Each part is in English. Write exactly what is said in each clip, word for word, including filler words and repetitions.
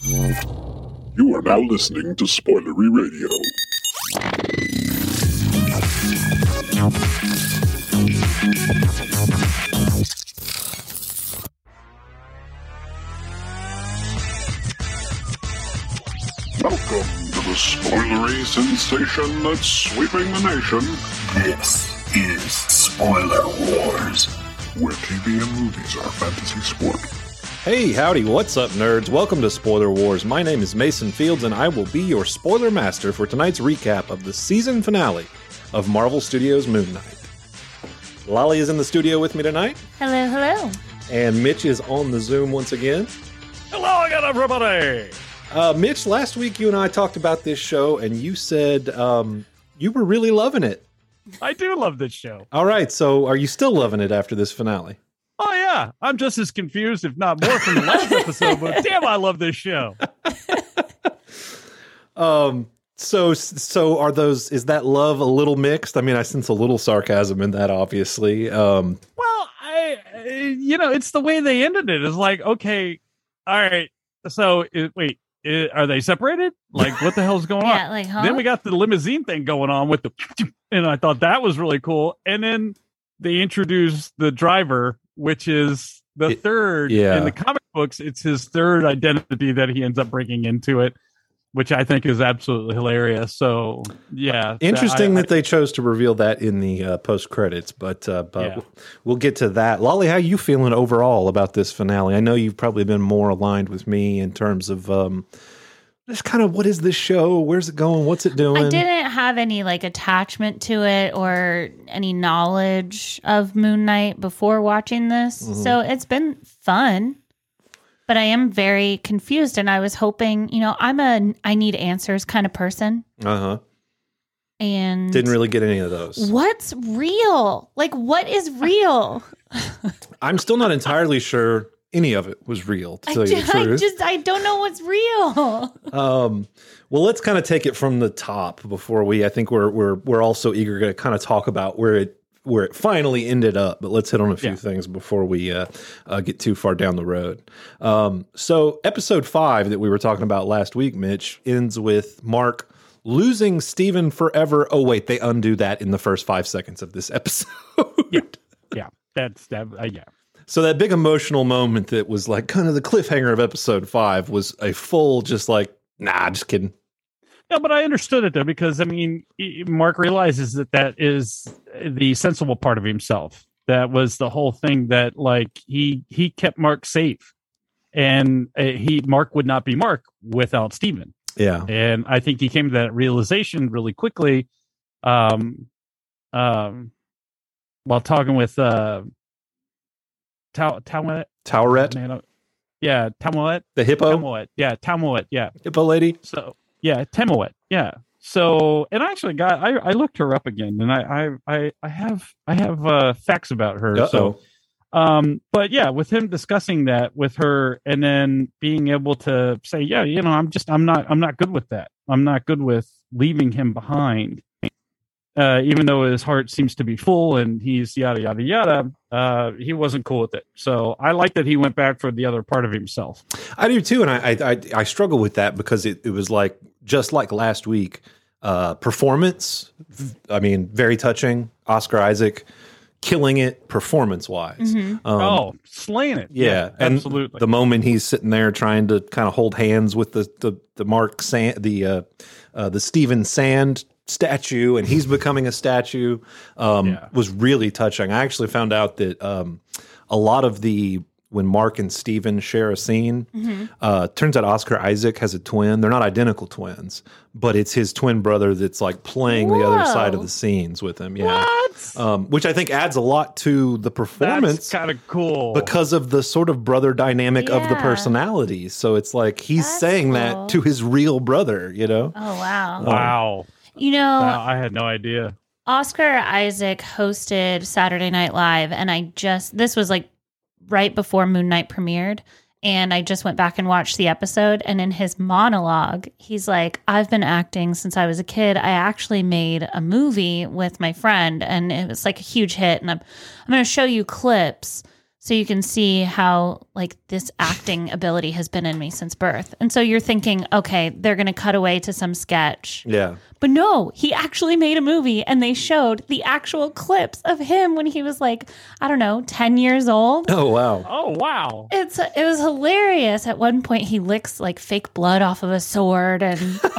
You are now listening to Spoilery Radio. Welcome to the spoilery sensation that's sweeping the nation. This is Spoiler Wars, where T V and movies are fantasy sport. Hey, howdy, what's up, nerds? Welcome to Spoiler Wars. My name is Mason Fields, and I will be your spoiler master for tonight's recap of the season finale of Marvel Studios' Moon Knight. Lolly is in the studio with me tonight. Hello, hello. And Mitch is on the Zoom once again. Hello again, everybody! Uh, Mitch, last week you and I talked about this show, and you said um, you were really loving it. I do love this show. All right, so are you still loving it after this finale? Oh, yeah. I'm just as confused, if not more, from the last episode, but damn, I love this show. um. So, so are those, is that love a little mixed? I mean, I sense a little sarcasm in that, obviously. Um, well, I, you know, it's the way they ended it. It's like, okay, all right, so, it, wait. It, are they separated? Like, what the hell's going yeah, on? like, huh? Then we got the limousine thing going on with the, and I thought that was really cool. And then they introduced the driver, which is the it, third yeah. in the comic books. It's his third identity that he ends up bringing into it, which I think is absolutely hilarious. So, yeah. Interesting I, that I, they chose to reveal that in the uh, post-credits, but, uh, but yeah. we'll, we'll get to that. Lolly, how are you feeling overall about this finale? I know you've probably been more aligned with me in terms of um, just kind of what is this show? Where's it going? What's it doing? I didn't have any like attachment to it or any knowledge of Moon Knight before watching this. Mm-hmm. So it's been fun. But I am very confused, and I was hoping, you know, I'm a I need answers kind of person. Uh-huh. And didn't really get any of those. What's real? Like, what is real? I'm still not entirely sure any of it was real, to tell I you just, the truth. I just, I don't know what's real. um, well, let's kind of take it from the top before we, I think we're, we're, we're also eager to kind of talk about where it, where it finally ended up, but let's hit on a few yeah. things before we uh, uh, get too far down the road. Um, so episode five that we were talking about last week, Mitch, ends with Mark losing Stephen forever. Oh, wait, they undo that in the first five seconds of this episode. yeah, yeah, that's that. Uh, yeah. So that big emotional moment that was like kind of the cliffhanger of episode five was a full just like, nah, just kidding. No, but I understood it though, because I mean, Mark realizes that that is the sensible part of himself. That was the whole thing, that like he he kept Mark safe, and he Mark would not be Mark without Stephen. Yeah, and I think he came to that realization really quickly, um, um, while talking with uh, Tau Tauret. Tauret. Yeah, Tauret. The hippo. Tauret. Yeah, Tauret. Yeah, hippo lady. So. Yeah, Temoet. Yeah. So, and I actually got, I, I looked her up again, and I, I, I, I have, I have uh, facts about her. Uh-oh. So, um, but yeah, with him discussing that with her, and then being able to say, yeah, you know, I'm just, I'm not, I'm not good with that. I'm not good with leaving him behind. Uh, even though his heart seems to be full and he's yada, yada, yada, uh, he wasn't cool with it. So I like that he went back for the other part of himself. I do too. And I, I, I struggle with that because it, it was like, just like last week, uh, performance. I mean, very touching. Oscar Isaac killing it performance wise. Mm-hmm. Um, oh, slaying it. Yeah, yeah and absolutely. The moment he's sitting there trying to kind of hold hands with the, the, the Mark Sand, the, uh, uh, the Stephen Sand statue, and he's becoming a statue, um, yeah. was really touching. I actually found out that um, a lot of the, when Mark and Stephen share a scene, mm-hmm. uh, turns out Oscar Isaac has a twin. They're not identical twins, but it's his twin brother that's like playing Whoa. the other side of the scenes with him. Yeah. What? Um, which I think adds a lot to the performance. That's kind of cool. Because of the sort of brother dynamic yeah. of the personalities. So it's like he's That's saying cool. that to his real brother, you know? Oh, wow. Um, wow. You know, wow, I had no idea. Oscar Isaac hosted Saturday Night Live, and I just, this was like right before Moon Knight premiered, and I just went back and watched the episode, and in his monologue, he's like, I've been acting since I was a kid. I actually made a movie with my friend, and it was like a huge hit, and I'm, I'm going to show you clips So you can see how like this acting ability has been in me since birth. And so you're thinking, okay, they're going to cut away to some sketch. Yeah. But no, he actually made a movie and they showed the actual clips of him when he was like, I don't know, ten years old. Oh, wow. Oh, wow. It's it was hilarious. At one point he licks like fake blood off of a sword and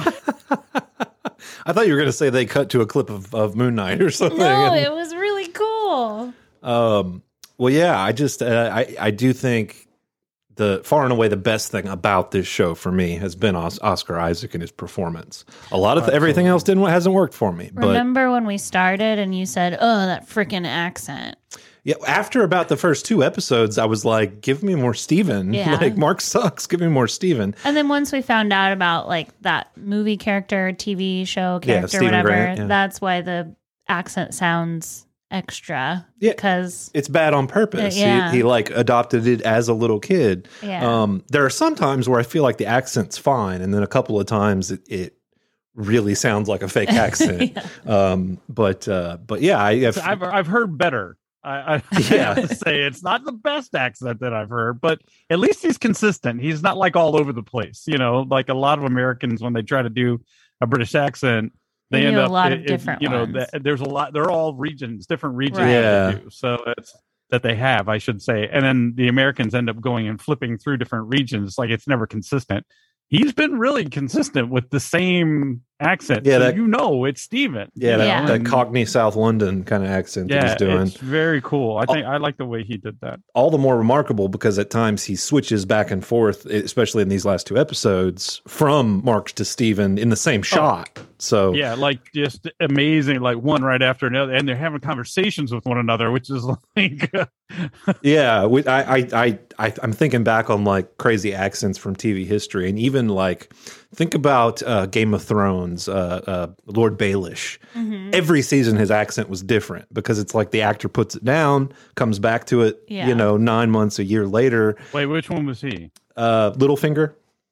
I thought you were going to say they cut to a clip of, of Moon Knight or something. no, and, it was really cool. um Well, yeah, I just uh, I I do think the far and away the best thing about this show for me has been Os- Oscar Isaac and his performance. A lot of th- everything else didn't hasn't worked for me. But Remember when we started and you said, "Oh, that freaking accent." yeah, after about the first two episodes, I was like, "Give me more Steven. Yeah. Like Mark sucks. Give me more Steven." And then once we found out about like that movie character, T V show Yeah, character, Stephen whatever, Grant, yeah. that's why the accent sounds extra. Yeah. Because It's bad on purpose. Uh, yeah. He, he like adopted it as a little kid. Yeah. Um, there are some times where I feel like the accent's fine, and then a couple of times it, it really sounds like a fake accent. Yeah. Um, but uh, but yeah, I have, I've I've heard better. I, I, Yeah. I have to say it's not the best accent that I've heard, but at least he's consistent. He's not like all over the place. You know, like a lot of Americans when they try to do a British accent, they They end do a up lot of it- it- different you know, ones. th- there's a lot. They're all regions, different regions. Right. that they Yeah. do. So it's that they have, I should say, and then the Americans end up going and flipping through different regions. Like it's never consistent. He's been really consistent with the same accent. Yeah, so that- you know it's Steven. yeah, that, Yeah. that Cockney South London kind of accent that Yeah, he's doing. it's very cool. I think I like the way he did that. All the more remarkable because at times he switches back and forth, especially in these last two episodes, from Mark to Steven in the same shot. So Yeah, like just amazing, like one right after another, and they're having conversations with one another, which is like, yeah, we, I, I, I, I, I'm thinking back on like crazy accents from T V history, and even like think about uh, Game of Thrones, uh, uh, Lord Baelish. Mm-hmm. Every season, his accent was different because it's like the actor puts it down, comes back to it, Yeah. you know, nine months, a year later. wait, which one was he? Uh, Littlefinger,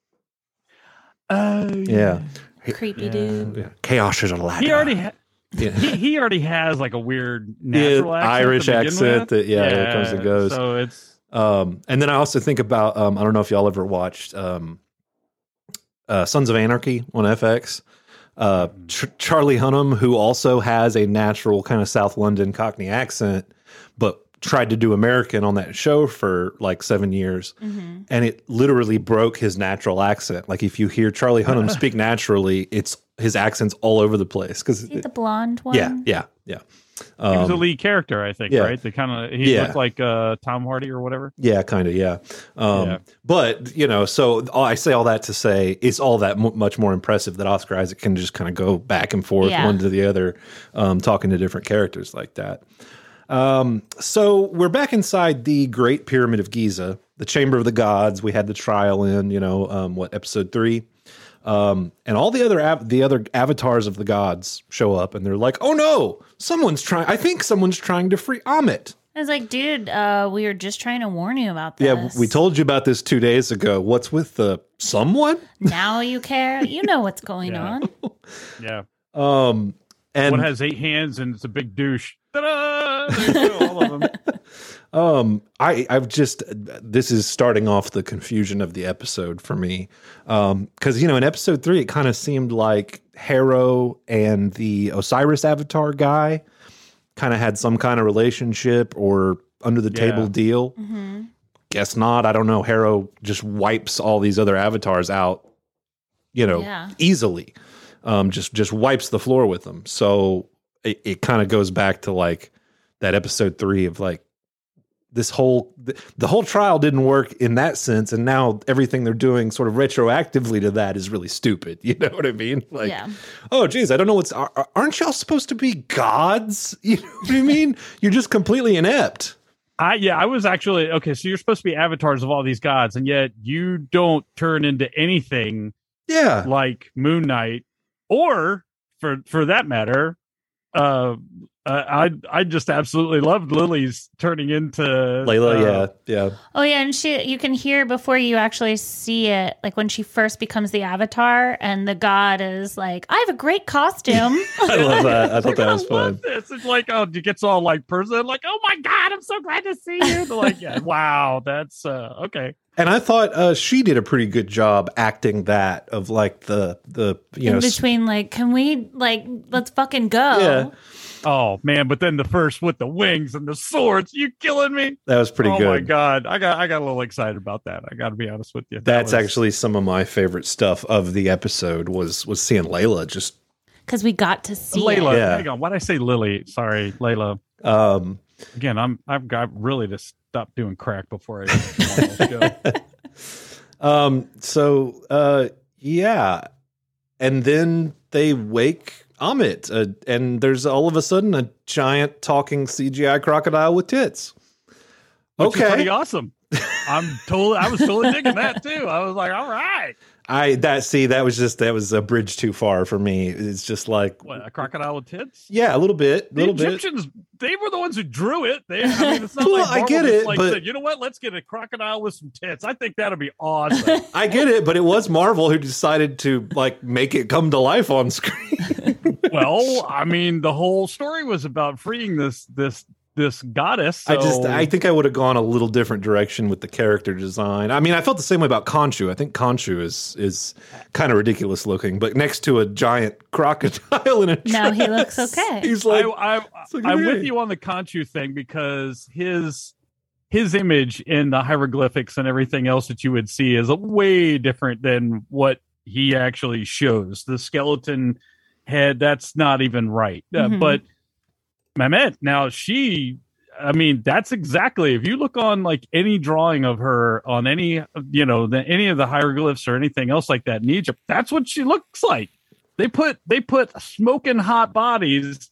Oh, yeah, creepy dude. yeah. Chaos is a ladder. He already ha- yeah. he, he already has like a weird natural Yeah, accent Irish to begin accent with. that- yeah, it comes and goes. So it's Um, and then I also think about um, I don't know if y'all ever watched um, uh, Sons of Anarchy on F X. Uh, Ch- Charlie Hunnam, who also has a natural kind of South London Cockney accent, but tried to do American on that show for like seven years, Mm-hmm. and it literally broke his natural accent. Like if you hear Charlie Hunnam speak naturally, it's his accent's all over the place because Is he the blonde one? yeah, yeah, yeah. he was a Um, lead character, I think, yeah. right? They kind of he Yeah. looked like uh, Tom Hardy or whatever. Yeah, kind of. Yeah. Um, Yeah. But, you know, so all- I say all that to say it's all that m- much more impressive that Oscar Isaac can just kind of go back and forth Yeah. one to the other, um, talking to different characters like that. Um, so we're back inside the Great Pyramid of Giza, the Chamber of the Gods. We had the trial in, you know, um, what, episode three? Um, and all the other av- the other avatars of the gods show up, and they're like, "Oh no, someone's trying. I think someone's trying to free Amit." I was like, dude, uh, we were just trying to warn you about this. Yeah, we told you about this two days ago. What's with the someone? Now you care. You know what's going Yeah. on. Yeah, Um, and one has eight hands and it's a big douche. Ta-da! There you go, all of them. um, I I've just this is starting off the confusion of the episode for me, um, because you know in episode three it kind of seemed like Harrow and the Osiris Avatar guy kind of had some kind of relationship or under the table Yeah. deal. Mm-hmm. Guess not. I don't know. Harrow just wipes all these other avatars out, you know, Yeah. easily. Um, just just wipes the floor with them. So it, it kind of goes back to like that episode three of like this whole the, the whole trial didn't work in that sense, and now everything they're doing sort of retroactively to that is really stupid. You know what I mean? Like, Yeah. oh geez, I don't know what's. Are, aren't y'all supposed to be gods? You know what I mean? You're just completely inept. I yeah, I was actually okay. So you're supposed to be avatars of all these gods, and yet you don't turn into anything Yeah. like Moon Knight, or for for that matter, uh, Uh, I I just absolutely loved Lily's turning into Layla. uh, yeah, yeah. Oh yeah, and she you can hear before you actually see it, like when she first becomes the Avatar, and the god is like, "I have a great costume." I love that. I thought that was I fun. love this. It's like, oh, you gets all like person, like, oh my god, I'm so glad to see you. They're like, yeah, wow, that's uh, okay. And I thought uh, she did a pretty good job acting that of like the the you In know between, like, can we like let's fucking go? Yeah. Oh man, but then the first with the wings and the swords, you killing me. that was pretty oh good. my god, I got I got a little excited about that. I got to be honest with you. That That's was- actually some of my favorite stuff of the episode was was seeing Layla just Because we got to see Layla. it. Yeah. Hang on, why'd I say Lily? Sorry, Layla. um Again, I'm I've got really to stop doing crack before I go on this show. um so uh yeah, and then they wake Amit, uh, and there's all of a sudden a giant talking C G I crocodile with tits. Which is Okay, pretty awesome. I'm totally. I was totally digging that too. I was like, all right, I that see that was just that was a bridge too far for me. It's just like what, a crocodile with tits. yeah, a little bit, a The little bit. Egyptians, they were the ones who drew it. They, I mean, it's not Well, like I Marvel get just, it, like, but- said, you know what? Let's get a crocodile with some tits. I think that'd be awesome. I get it, but it was Marvel who decided to like make it come to life on screen. Well, I mean, the whole story was about freeing this this this goddess. I just so- I think I would have gone a little different direction with the character design. I mean, I felt the same way about Khonshu. I think Khonshu is is kind of ridiculous looking, but next to a giant crocodile in a No, he dress, looks okay. He's like, I, I, it's like, I'm hey. with you on the Khonshu thing because his his image in the hieroglyphics and everything else that you would see is way different than what he actually shows. The skeleton head, that's not even right. Uh, Mhm. but Mehmet, now she, I mean, that's exactly, if you look on like any drawing of her on any, you know, the, any of the hieroglyphs or anything else like that in Egypt, that's what she looks like. They put, they put smoking hot bodies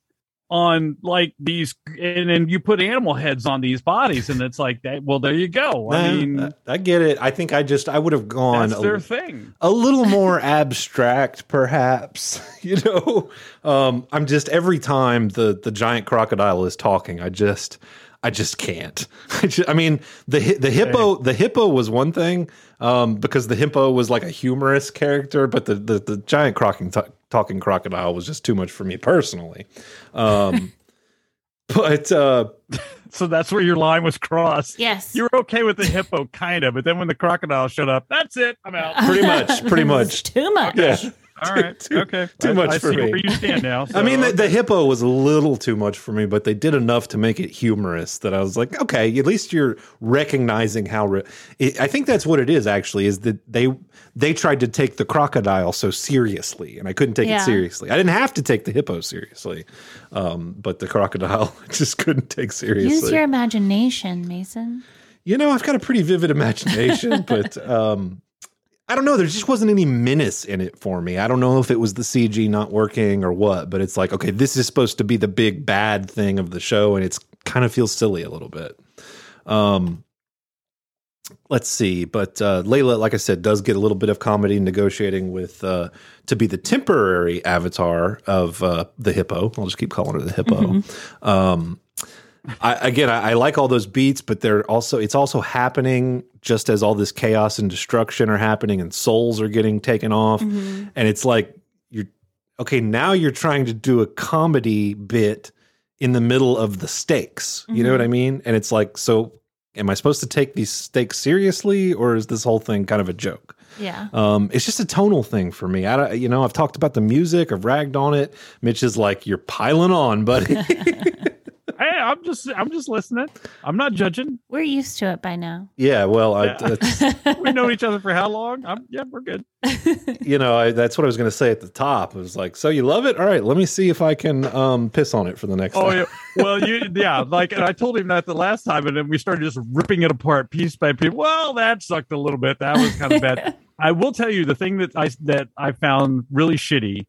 on like these, and then you put animal heads on these bodies, and it's like that. Well, there you go. I Nah, mean, I, I get it. I think I just I would have gone that's a, their thing. a little more abstract, perhaps. You know, um, I'm just every time the the giant crocodile is talking, I just I just can't. I, just, I mean, the hi- the hippo the hippo was one thing um, because the hippo was like a humorous character, but the the, the giant crocking t- talking crocodile was just too much for me personally. Um, but uh, So that's where your line was crossed. Yes. You were okay with the hippo, kind of, but then when the crocodile showed up, that's it. I'm out. pretty much, pretty It's much, too much. yeah. All right. Too- okay. too I, much I for see me. where you stand now. I mean, the, so- the hippo was a little too much for me, but they did enough to make it humorous that I was like, okay, at least you're recognizing how. Re- it, I think that's what it is. Actually, is that they they tried to take the crocodile so seriously, and I couldn't take Yeah. it seriously. I didn't have to take the hippo seriously, um, but the crocodile I just couldn't take seriously. Use your imagination, Mason. You know, I've got a pretty vivid imagination, but um, I don't know. There just wasn't any menace in it for me. I don't know if it was the C G not working or what, but it's like, okay, this is supposed to be the big bad thing of the show, and it's kind of feels silly a little bit. Um, let's see. But uh, Layla, like I said, does get a little bit of comedy negotiating with uh, to be the temporary avatar of uh, the hippo. I'll just keep calling her the hippo. Mm-hmm. Um, I, again, I, I like all those beats, but they're also it's also happening just as all this chaos and destruction are happening, and souls are getting taken off, Mm-hmm. and it's like you're okay. Now you're trying to do a comedy bit in the middle of the stakes. You know what I mean? And it's like, so am I supposed to take these stakes seriously, or is this whole thing kind of a joke? Yeah. Um, it's just a tonal thing for me. I don't, you know, I've talked about the music, I've ragged on it. Mitch is like, you're piling on, buddy. Hey, I'm just, I'm just listening. I'm not judging. We're used to it by now. Yeah, well, I, Yeah. that's, We've known each other for how long? I'm, yeah, we're good. you know, I, that's what I was going to say at the top. It was like, so you love it? All right, let me see if I can um, piss on it for the next Oh time. yeah. Well, you, yeah, like, and I told him that the last time, and then we started just ripping it apart piece by piece. Well, that sucked a little bit. That was kind of bad. I will tell you the thing that I that I found really shitty.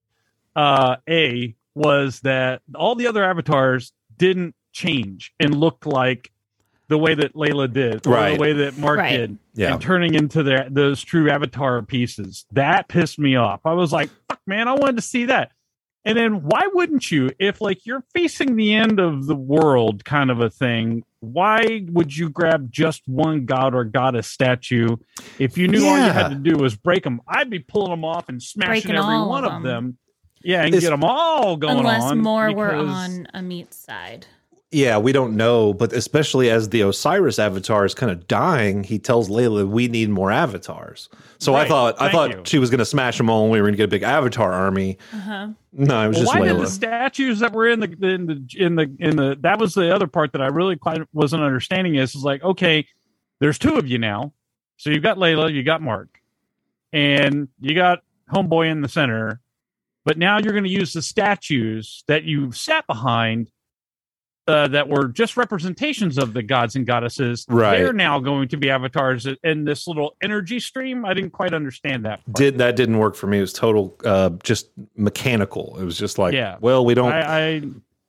Uh, a was that all the other avatars didn't change and look like the way that Layla did, or Right. the way that Mark Right. did, Yeah. and turning into their those true avatar pieces. That pissed me off. I was like, "Fuck, man! I wanted to see that." And then why wouldn't you, if like you're facing the end of the world kind of a thing, why would you grab just one god or goddess statue if you knew Yeah. all you had to do was break them? I'd be pulling them off and smashing Breaking every all one of of them. them. Yeah, and It's- get them all going Unless on. more were because- on Amit's side. Yeah, we don't know, but especially as the Osiris avatar is kind of dying, he tells Layla we need more avatars. So I Right. thought I Thank thought you. she was going to smash them all, and we were going to get a big avatar army. Uh-huh. No, it was Well, just why did the Layla. statues that were in the in the in the in the that was the other part that I really quite wasn't understanding is is like, okay, there's two of you now. So you've got Layla, you got Mark, and you got Homeboy in the center, but now you're going to use the statues that you sat behind uh, that were just representations of the gods and goddesses. Right. They're now going to be avatars in this little energy stream. I didn't quite understand that part. Did that didn't work for me? It was total, uh, just mechanical. It was just like, Yeah. well, we don't. I, I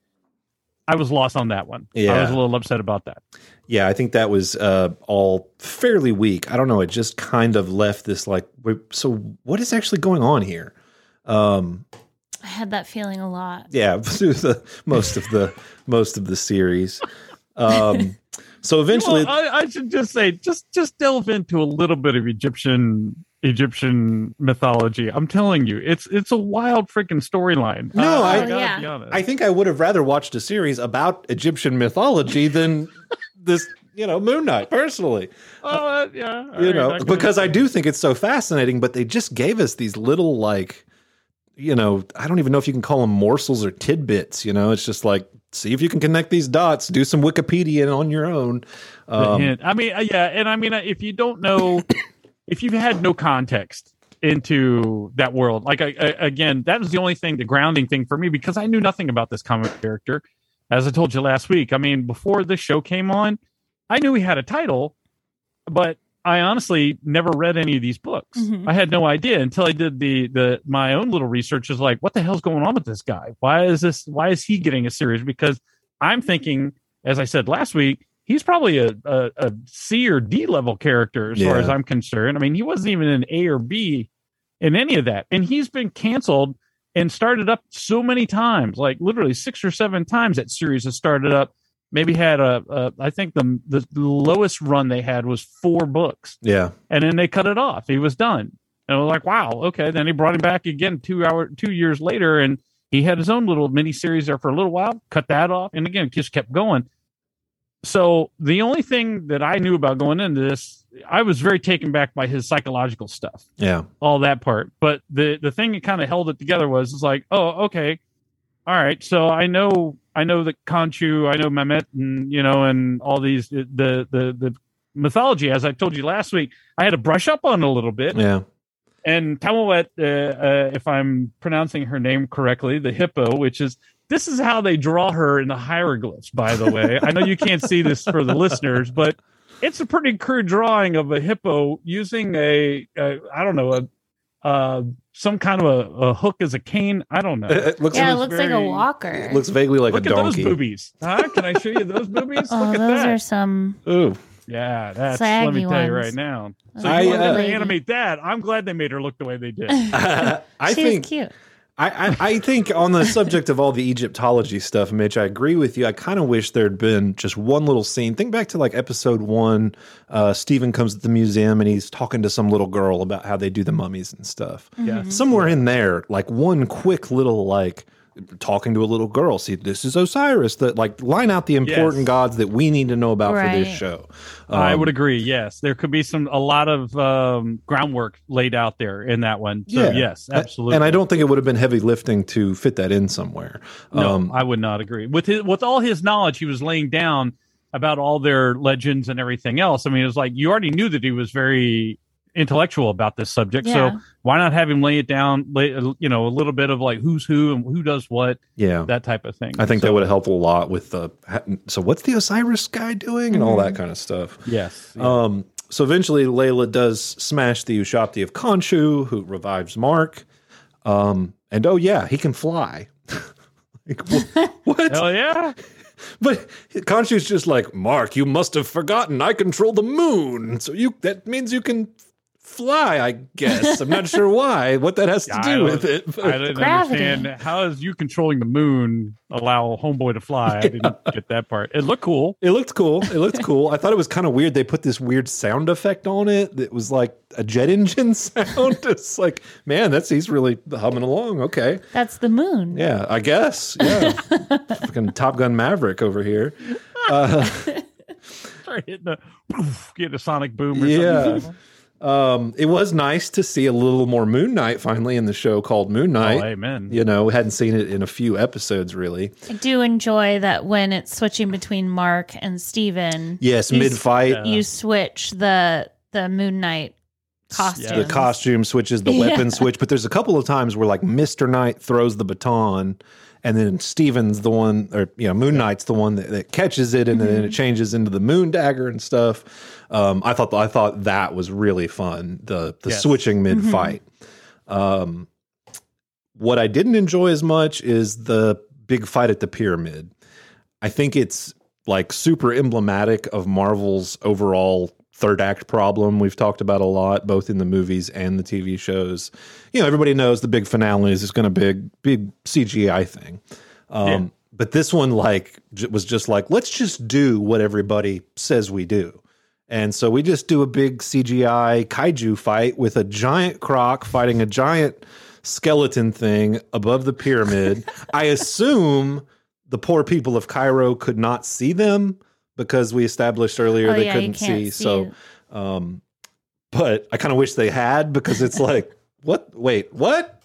I was lost on that one. I Yeah. was a little upset about that. Yeah, I think that was uh, all fairly weak. I don't know. It just kind of left this like, wait, so what is actually going on here? Um, I had that feeling a lot. yeah, through the most of the most of the series. Um, so eventually, Well, I, I should just say, just just delve into a little bit of Egyptian Egyptian mythology. I'm telling you, it's it's a wild freaking storyline. No, Uh, I- gotta yeah. be honest. I think I would have rather watched a series about Egyptian mythology than this, you know, Moon Knight. Personally, Oh, uh, yeah, all you right, know, I can because I understand. do think it's so fascinating. But they just gave us these little like, you know, I don't even know if you can call them morsels or tidbits. You know, it's just like, see if you can connect these dots. Do some Wikipedia on your own. The Um, hint. I mean, uh, yeah, and I mean, uh, if you don't know, if you've had no context into that world, like I, I, again, that was the only thing, the grounding thing for me, because I knew nothing about this comic character. As I told you last week, I mean, before this show came on, I knew he had a title, but I honestly never read any of these books. Mhm. I had no idea until I did the the my own little research. Is like, what the hell's going on with this guy? Why is this? Why is he getting a series? Because I'm thinking, as I said last week, he's probably a a, a C or D level character as far Yeah. as I'm concerned. I mean, he wasn't even an A or B in any of that, and he's been canceled and started up so many times, like literally six or seven times. That series has started up. Maybe had a, a I think the the lowest run they had was four books, yeah, and then they cut it off. He was done, and I was like, wow, okay. Then he brought him back again two hour two years later, and he had his own little mini series there for a little while. Cut that off, and again, just kept going. So the only thing that I knew about going into this, I was very taken back by his psychological stuff, yeah, all that part. But the the thing that kind of held it together was, it's like, oh, okay, all right. So I know, I know that Khonshu, I know Mehmet, and you know, and all these the the the mythology. As I told you last week, I had to brush up on a little bit. yeah. And Tamawet, uh, uh, if I'm pronouncing her name correctly, the hippo, which is this is how they draw her in the hieroglyphs. By the way, I know you can't see this for the listeners, but it's a pretty crude drawing of a hippo using a, a I don't know, a uh, some kind of a, a hook as a cane. I don't know. It, it looks Yeah, it was looks like a very- walker. it looks vaguely like Look a at donkey. those boobies. Huh? Can I show you those boobies? oh, Look at those that. are some. Ooh, Yeah, that's let me Saggy tell you ones. right now. So I, if you want uh, to animate that, I'm glad they made her look the way they did. I she think was cute. I, I, I think on the subject of all the Egyptology stuff, Mitch, I agree with you. I kind of wish there'd been just one little scene. Think back to like episode one. Uh, Stephen comes to the museum and he's talking to some little girl about how they do the mummies and stuff. Yeah. Somewhere in there, like one quick little like talking to a little girl. See, this is Osiris. That like line out the important Yes. gods that we need to know about for this Right. show. I Um, would agree. Yes, there could be some a lot of um, groundwork laid out there in that one. So Yeah. yes, A- absolutely. And I don't think it would have been heavy lifting to fit that in somewhere. No, Um, I would not agree with his, with all his knowledge he was laying down about all their legends and everything else. I mean, it was like you already knew that he was very intellectual about this subject. Yeah. So why not have him lay it down? Lay, you know, a little bit of like who's who and who does what, yeah. that type of thing. I think So, that would have helped a lot with the. So what's the Osiris guy doing and all that kind of stuff. Yes. Um, so eventually, Layla does smash the Ushabti of Khonshu, who revives Mark. Um, and oh yeah, he can fly. Like, wh- what? Hell yeah. But Khonshu's just like, Mark, you must have forgotten. I control the moon, so you that means you can fly, I guess. I'm not sure why, what that has to I do with it. I But didn't Gravity. understand how is you controlling the moon allow Homeboy to fly. I didn't get that part. It looked cool. it looked cool. It looked cool. I thought it was kind of weird. They put this weird sound effect on it that was like a jet engine sound. It's like, man, that's he's really humming along. Okay. That's the moon. Yeah, I guess. Yeah. Fucking Top Gun Maverick over here. Uh, Start hitting the getting a sonic boom or Yeah. something. Um, it was nice to see a little more Moon Knight finally in the show called Moon Knight. Oh, amen. You know, hadn't seen it in a few episodes really. I do enjoy that when it's switching between Mark and Steven. Yes, you s- mid fight, Yeah. You switch the the Moon Knight costume. the costume switches, the weapon Yeah. switch. But there's a couple of times where like Mister Knight throws the baton, and then Steven's the one, or you know, Moon Knight's the one that, that catches it, and then it changes into the Moon Dagger and stuff. Um, I thought I thought that was really fun. The the Yes. switching mid fight. Um, what I didn't enjoy as much is the big fight at the pyramid. I think it's like super emblematic of Marvel's overall third act problem we've talked about a lot, both in the movies and the T V shows. You know, everybody knows the big finale is just going to be a big C G I thing. Um, Yeah. But this one, like, j- was just like, let's just do what everybody says we do. And so we just do a big C G I kaiju fight with a giant croc fighting a giant skeleton thing above the pyramid. I assume the poor people of Cairo could not see them because we established earlier Oh, they yeah, you couldn't can't see. see So, it. um, but I kind of wish they had, because it's like, what? Wait, what?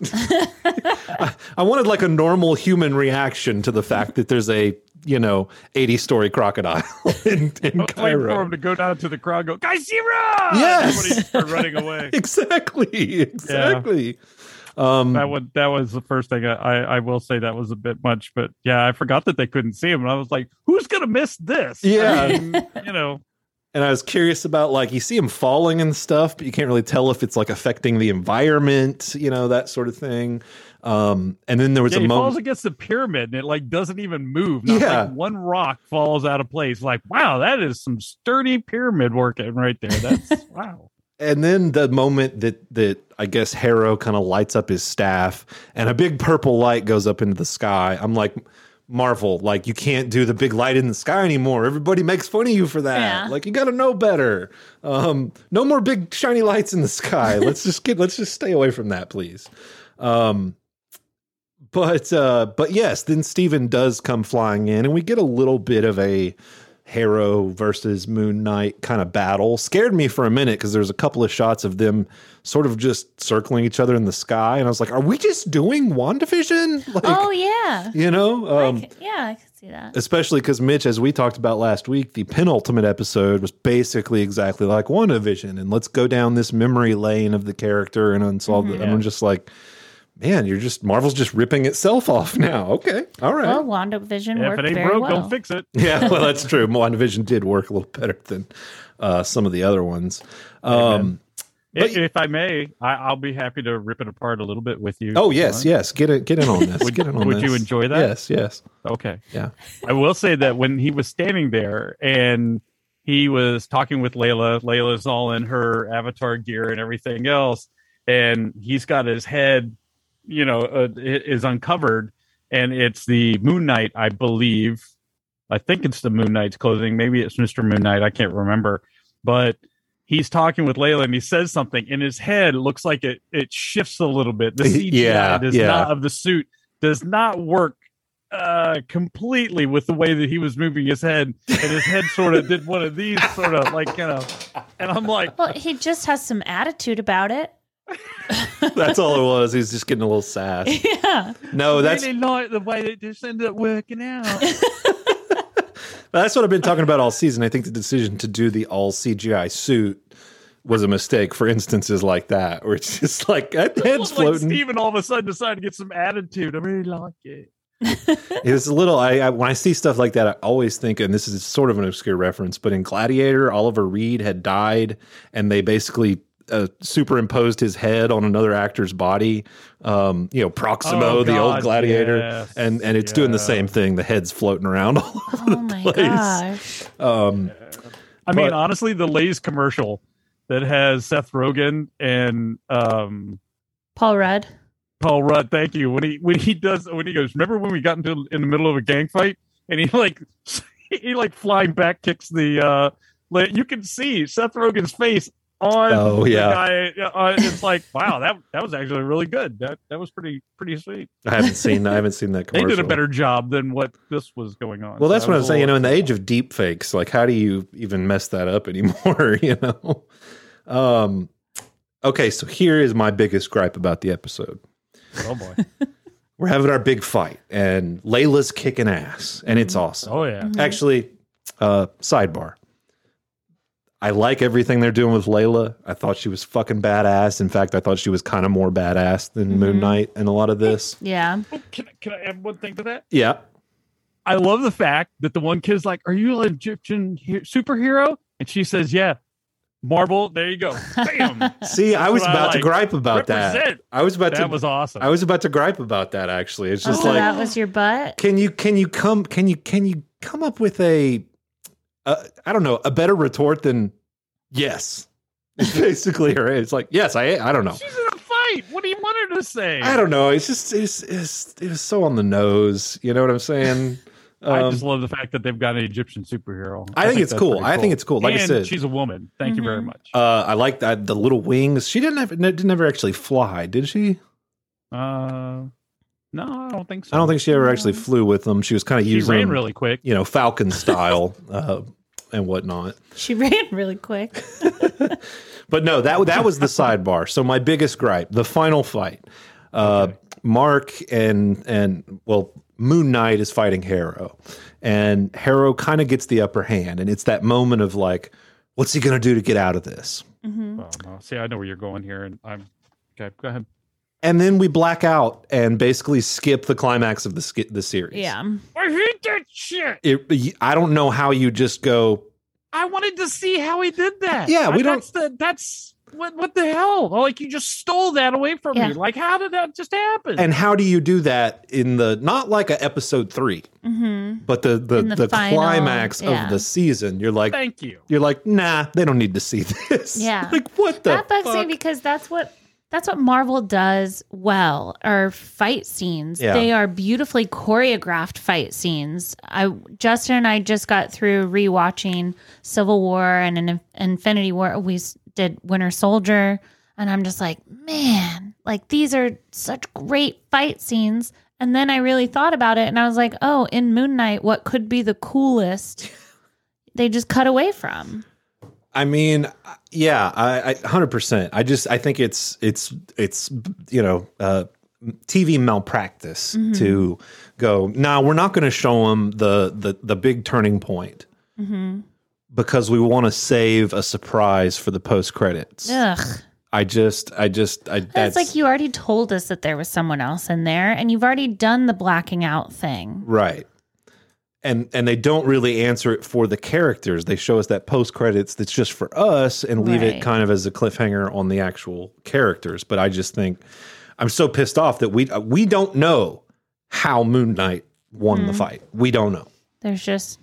I, I wanted like a normal human reaction to the fact that there's a, you know, eighty story crocodile in, in I was waiting for Cairo. him to go down to the crowd and go, Gaizira! Yes! Everybody start running away. Exactly, exactly. Um, That was that was the first thing I, I I will say that was a bit much, but yeah, I forgot that they couldn't see him, and I was like, who's gonna miss this? Yeah. I mean, you know, And I was curious about, like, you see him falling and stuff, but you can't really tell if it's like affecting the environment, you know, that sort of thing. Um, and then there was yeah, a he falls moment. against the pyramid and it like doesn't even move. Not Yeah. like one rock falls out of place. Like, wow, that is some sturdy pyramid working right there. That's wow. And then the moment that that I guess Harrow kind of lights up his staff and a big purple light goes up into the sky. I'm like, Marvel, like, you can't do the big light in the sky anymore. Everybody makes fun of you for that. Yeah. Like, you got to know better. Um, no more big shiny lights in the sky. Let's just get let's just stay away from that, please. Um, but uh, but yes, then Steven does come flying in, and we get a little bit of a Harrow versus Moon Knight kind of battle. Scared me for a minute because there's a couple of shots of them sort of just circling each other in the sky, and I was like, "Are we just doing WandaVision?" Like, Oh yeah, you know, um, I c- yeah, I can see that. especially because Mitch, as we talked about last week, the penultimate episode was basically exactly like WandaVision, and let's go down this memory lane of the character and unsolve it. And I'm just like, man, you're just Marvel's just ripping itself off now. Okay, all right. Well, WandaVision Yeah, if worked it ain't very broke, well. don't fix it. Yeah, well, that's true. WandaVision did work a little better than uh, some of the other ones. Um, But- If, if I may, I, I'll be happy to rip it apart a little bit with you. oh yes, yes. Get it, get in on this. Would- get in on would this. you enjoy that? Yes, yes. Okay. Yeah. I will say that when he was standing there and he was talking with Layla, Layla's all in her avatar gear and everything else, and he's got his head, you know, uh, is uncovered, and it's the Moon Knight, I believe. I think it's the Moon Knight's clothing. Maybe it's Mister Moon Knight. I can't remember. But he's talking with Layla and he says something, and his head looks like it it shifts a little bit. The C G I Yeah, does yeah. not of the suit does not work uh completely with the way that he was moving his head, and his head sort of did one of these sort of like, you know, and I'm like, Well, he just has some attitude about it. That's all it was. He's just getting a little sass. Yeah. No, I that's really like the way that this ended up working out. that's what I've been talking about all season. I think the decision to do the all C G I suit was a mistake for instances like that, where it's just like that head's Like floating. Steven all of a sudden decided to get some attitude. I really like it. It was a little. I, I when I see stuff like that, I always think, and this is sort of an obscure reference, but in Gladiator, Oliver Reed had died, and they basically uh, superimposed his head on another actor's body. Um, you know, Proximo, Oh, the old God, Gladiator, yes. and and it's doing the Yeah. same thing. The head's floating around all over Oh the my place. gosh. Um, I mean, But- honestly, the Lay's commercial that has Seth Rogen and um, Paul Rudd. Paul Rudd, thank you. When he when he does when he goes, remember when we got into in the middle of a gang fight and he like he like flying back kicks the uh like, you can see Seth Rogen's face on oh, the yeah. guy. Uh, it's like, wow, that that was actually really good. That that was pretty pretty sweet. I haven't seen I haven't seen that commercial. They did a better job than what this was going on. Well, that's so what I'm saying. You know, in the little- age of deep fakes, like how do you even mess that up anymore? You know. Um. Okay, so here is my biggest gripe about the episode. Oh boy. We're having our big fight, and Layla's kicking ass, and it's awesome. Oh yeah. Mhm. Actually, uh, sidebar. I like everything they're doing with Layla. I thought she was fucking badass. In fact, I thought she was kind of more badass than Moon Mhm. Knight in a lot of this. Yeah. Oh, can I, can I add one thing to that? Yeah. I love the fact that the one kid's like, "Are you an Egyptian he- superhero?" And she says, "Yeah." Marvel, there you go. Bam. See, I was what I about to like. gripe about that. Represent. I was about That to. was awesome. I was about to gripe about that. Actually, it's just oh, like, that was your butt. can you can you come can you can you come up with a, uh, I don't know, a better retort than yes? It's basically her. It's like yes, I I don't know. She's in a fight. What do you want her to say? I don't know. It's just it's it's it was so on the nose. You know what I'm saying? I Um, just love the fact that they've got an Egyptian superhero. I think it's that's cool. pretty I think it's cool. Like I And said, she's a woman. Thank you very Mhm. much. uh, I like that the little wings. She didn't have didn't never actually fly, did she? Uh, no, I don't think so. I don't think she ever actually flew with them. She was kind of she using ran them, really quick. you know, Falcon style uh, and whatnot. She ran really quick. But no, that that was the sidebar. So my biggest gripe, the final fight, uh, Okay. Mark and and well, Moon Knight is fighting Harrow, and Harrow kind of gets the upper hand, and it's that moment of like, what's he gonna do to get out of this? hmm Oh, no. See, I know where you're going here, and I'm okay. Go ahead. And then we black out and basically skip the climax of the sk- the series. Yeah. I hate that shit. It, I don't know how you just go. I wanted to see how he did that. Yeah, we I- don't- That's the, that's what. What the hell? Like you just stole that away from Yeah. me. Like how did that just happen? And how do you do that in the not like a episode three, hmm but the the, In the the, final, climax yeah. of the season? You're like, Thank you. you're like, nah, they don't need to see this. Yeah. like what the That bugs me fuck? because that's what that's what Marvel does well. Are fight scenes. Yeah. They are beautifully choreographed fight scenes. I Justin and I just got through rewatching Civil War and an Infinity War. We s- did Winter Soldier, and I'm just like, man, like these are such great fight scenes. And then I really thought about it, and I was like, oh, in Moon Knight, what could be the coolest? They just cut away from. I mean, yeah, I, I one hundred percent. I just I think it's it's it's you know uh, T V malpractice Mm-hmm. to go. Nah, we're not going to show them the the the big turning point Mm-hmm. because we want to save a surprise for the post credits. Ugh. I just I just I It's that's like you already told us that there was someone else in there, and you've already done the blacking out thing. right. And and they don't really answer it for the characters. They show us that post credits that's just for us and leave it Right. kind of as a cliffhanger on the actual characters. But I just think I'm so pissed off that we we don't know how Moon Knight won Mm-hmm. the fight. We don't know. There's just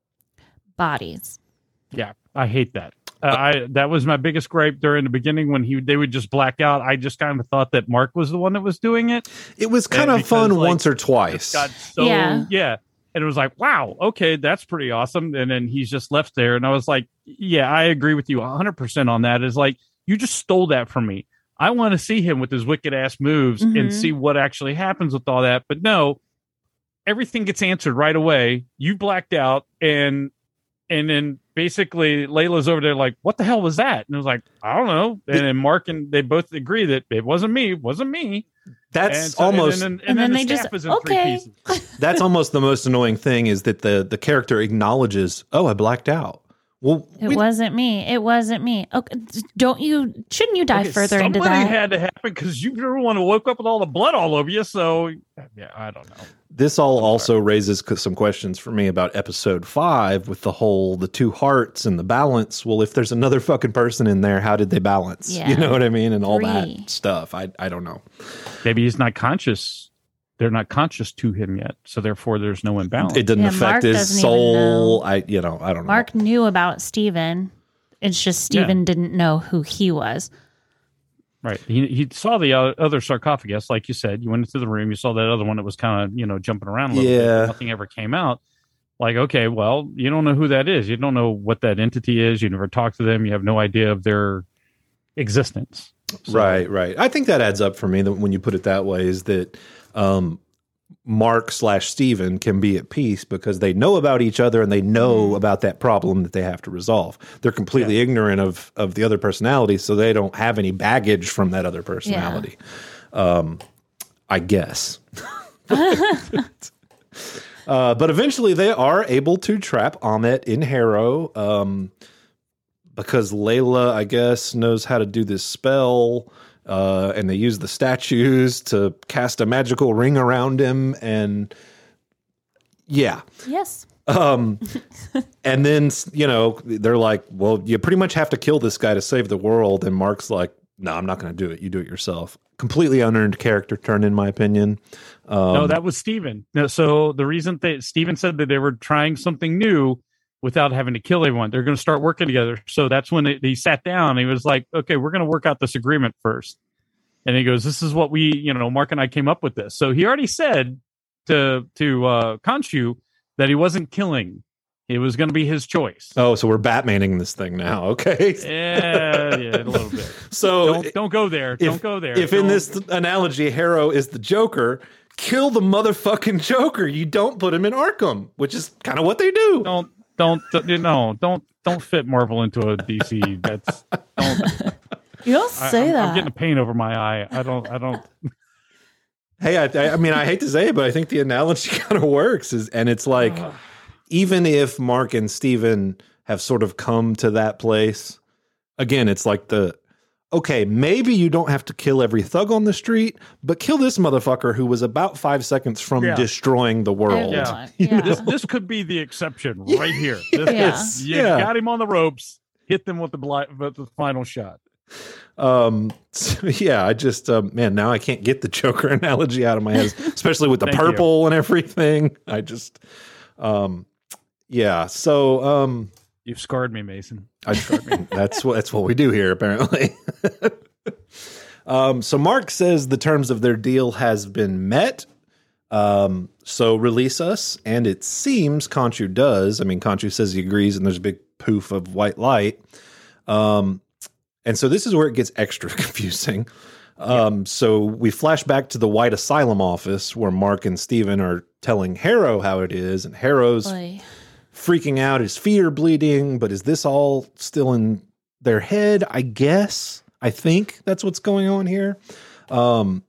bodies. Yeah, I hate that. Uh, I that was my biggest gripe during the beginning when he they would just black out. I just kind of thought that Mark was the one that was doing it. It was kind Yeah, of because, fun like, once or It twice. got so Yeah. yeah. And it was like, wow, okay, that's pretty awesome. And then he's just left there. And I was like, yeah, I agree with you one hundred percent on that. Is like, you just stole that from me. I want to see him with his wicked ass moves and Mhm. see what actually happens with all that. But no, everything gets answered right away. You blacked out, and and then basically Layla's over there like, what the hell was that? And it was like, I don't know. And then Mark and they both agree that it wasn't me, it wasn't me. That's And so- almost and, then, and, And then, then the they staff just- is in okay. three pieces. that's almost the most annoying thing is that the the character acknowledges, "Oh, I blacked out." Well, It we- wasn't me. It wasn't me. Okay, don't you? Shouldn't you dive Okay, further into somebody that? had to happen because you were the one who woke up with all the blood all over you. So yeah, I don't know. This all also raises c- some questions for me about episode five with the whole the two hearts and the balance. Well, if there's another fucking person in there, how did they balance? Yeah. You know what I mean? And all Three. that stuff. I I don't know. Maybe he's not conscious. They're not conscious to him yet, so therefore there's no imbalance. It didn't Yeah, affect Mark his doesn't even soul. know. I you know I don't know. Mark knew about Steven It's just Steven Yeah. didn't know who he was. Right. He he saw the other sarcophagus, like you said. You went into the room, you saw that other one that was kind of, you know, jumping around a little Yeah. bit. Nothing ever came out. Like, okay, well, you don't know who that is. You don't know what that entity is. You never talked to them. You have no idea of their existence. So, Right, right. I think that adds up for me that when you put it that way, is that um, Mark slash Steven can be at peace because they know about each other and they know about that problem that they have to resolve. They're completely Yeah. ignorant of, of the other personality, so they don't have any baggage from that other personality. Um, I guess. uh, but eventually they are able to trap Ahmet in Harrow um, because Layla, I guess, knows how to do this spell. Uh, and they use the statues to cast a magical ring around him. And yeah. Yes. Um, and then, you know, they're like, well, you pretty much have to kill this guy to save the world. And Mark's like, no, I'm not going to do it. You do it yourself. Completely unearned character turn, in my opinion. Um, no, that was Steven. No, so the reason that Steven said that they were trying something new without having to kill everyone, they're going to start working together. So that's when they, he sat down and he was like, okay, we're going to work out this agreement first. And he goes, this is what we, you know, Mark and I came up with this. So he already said to, to uh, Khonshu that he wasn't killing. It was going to be his choice. Oh, so we're Batmaning this thing now. Okay. Yeah, yeah, a little bit. So don't, don't go there. If, don't go there. If don't. in this analogy, Harrow is the Joker, kill the motherfucking Joker. You don't put him in Arkham, which is kind of what they do. Don't, don't, you know, don't, don't fit Marvel into a D C. That's, don't. You don't say I, I'm, that. I'm getting a pain over my eye. I don't, I don't. Hey, I, I mean, I hate to say it, but I think the analogy kind of works. Is, and it's like, even if Mark and Steven have sort of come to that place, again, it's like the, okay, maybe you don't have to kill every thug on the street, but kill this motherfucker who was about five seconds from Yeah. destroying the world. Yeah. You Yeah. know? This, this could be the exception right here. This, Yes. You Yeah. got him on the ropes. Hit them with the bli- with the final shot. Um, so yeah, I just, um, man, now I can't get the Joker analogy out of my head, especially with the Thank purple and everything. I just, um, yeah. So, um, You've scarred me, Mason. I, that's what, that's what we do here, apparently. um, so Mark says the terms of their deal has been met. Um, so release us. And it seems Khonshu does. I mean, Khonshu says he agrees and there's a big poof of white light. Um, And so this is where it gets extra confusing. Um, yeah. So we flash back to the White Asylum office where Mark and Steven are telling Harrow how it is. And Harrow's Oy. freaking out. His feet are bleeding. But is this all still in their head? I guess. I think that's what's going on here. Um,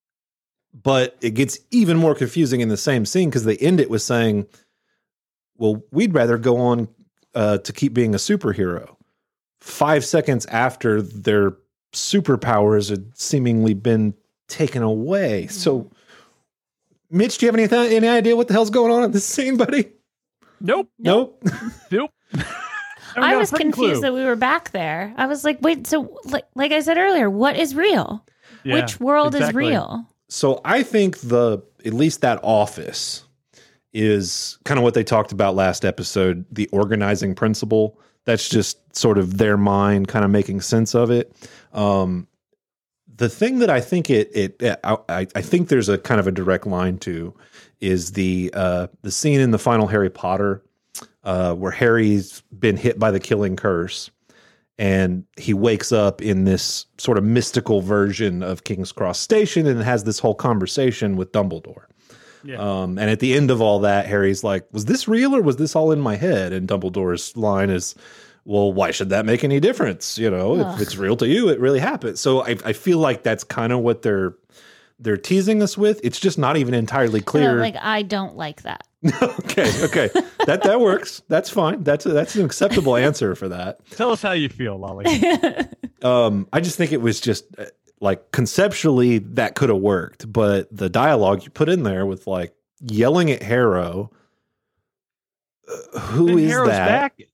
but it gets even more confusing in the same scene because they end it with saying, well, we'd rather go on uh, to keep being a superhero. Five seconds after their superpowers had seemingly been taken away. So, Mitch, do you have any any idea what the hell's going on in this scene, buddy? Nope. Nope. Nope. I was confused clue. that we were back there. I was like, wait, so like, like I said earlier, what is real? Yeah, Which world exactly. is real? So I think the at least that office is kind of what they talked about last episode, the organizing principle. That's just sort of their mind kind of making sense of it. Um, the thing that I think it, it I, I think there's a kind of a direct line to is the uh, the scene in the final Harry Potter uh, where Harry's been hit by the killing curse and he wakes up in this sort of mystical version of King's Cross Station and has this whole conversation with Dumbledore. Yeah. Um, and at the end of all that, Harry's like, was this real or was this all in my head? And Dumbledore's line is, well, why should that make any difference? You know, Ugh. if it's real to you, it really happened. So I, I feel like that's kind of what they're they're teasing us with. It's just not even entirely clear. No, like, I don't like that. okay, okay. That that works. That's fine. That's a, that's an acceptable answer for that. Tell us how you feel, Lolly. um, I just think it was just uh, like conceptually that could have worked, but the dialogue you put in there with like yelling at Harrow, uh, who then is Harrow's that? Back.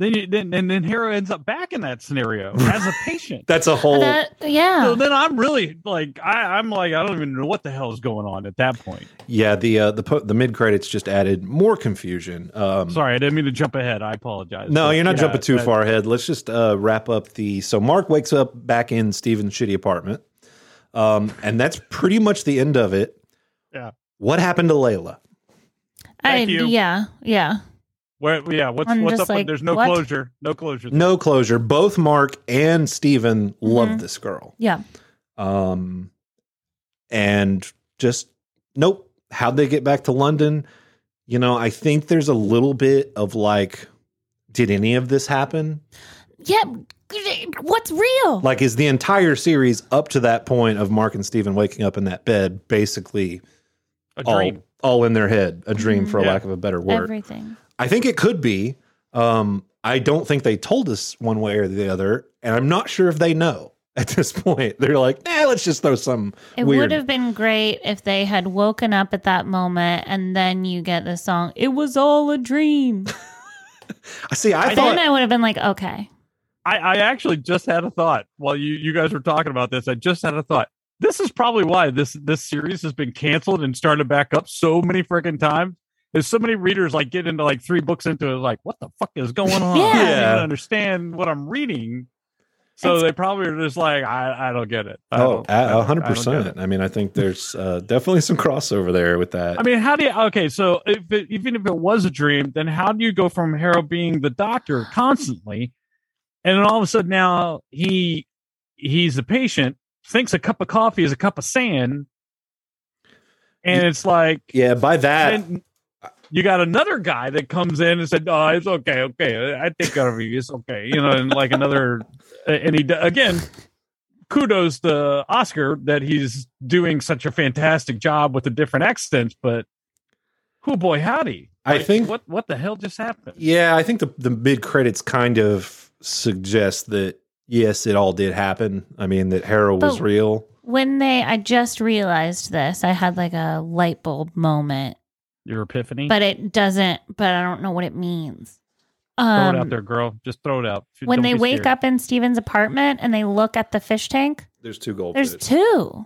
then you, then and then Harrow ends up back in that scenario as a patient. That's a whole. That, yeah. So then I'm really like I, I'm like I don't even know what the hell is going on at that point. Yeah, the uh, the po- the mid credits just added more confusion. Um, Sorry, I didn't mean to jump ahead. I apologize. No, But, you're not yeah, jumping too that- far ahead. Let's just uh, wrap up the. So Mark wakes up back in Steven's shitty apartment, um, and that's pretty much the end of it. Yeah. What happened to Layla? I, Thank you. Yeah, yeah. Where, yeah, what's I'm what's just up? with- like, There's no what? closure. No closure. No closure. Both Mark and Steven love this girl. Yeah. Um, and just nope. How'd they get back to London? You know, I think there's a little bit of like, did any of this happen? Yeah. What's real? Like, is the entire series up to that point of Mark and Steven waking up in that bed basically A all, dream. all in their head, a dream for a Yeah. lack of a better word? Everything. I think it could be. Um, I don't think they told us one way or the other, and I'm not sure if they know at this point. They're like, nah, let's just throw some It weird. would have been great if they had woken up at that moment and then you get the song, "It Was All a Dream." See, I I thought Then I would have been like, okay. I, I actually just had a thought while you, you guys were talking about this. I just had a thought. This is probably why this this series has been canceled and started back up so many freaking times. Is so many readers like get into like three books into it, like, what the fuck is going on? Yeah. I don't Yeah. even understand what I'm reading. So It's- they probably are just like, I, I don't get it. I oh, don't- I a don't- hundred I don't get percent. it. I mean, I think there's uh, definitely some crossover there with that. I mean, how do you? Okay, so if it, even if it was a dream, then how do you go from Harrow being the doctor constantly, and then all of a sudden now he he's a patient, thinks a cup of coffee is a cup of sand, and it's like, yeah, by that, then you got another guy that comes in and said, "Oh, it's okay, okay, I think of you, it's okay," you know, and like another, and he again. Kudos to Oscar that he's doing such a fantastic job with the different accents, but oh boy, howdy! I Like, think- what what the hell just happened? yeah, I think the the mid credits kind of suggest that yes, it all did happen. I mean, that Harrow was But- real. When they, I just realized this, I had like a light bulb moment, Your epiphany. but it doesn't, but I don't know what it means. throw Um, it out there, girl. Just throw it out. when Don't they be wake scared. up in Steven's apartment and they look at the fish tank, There's two goldfish. there's two.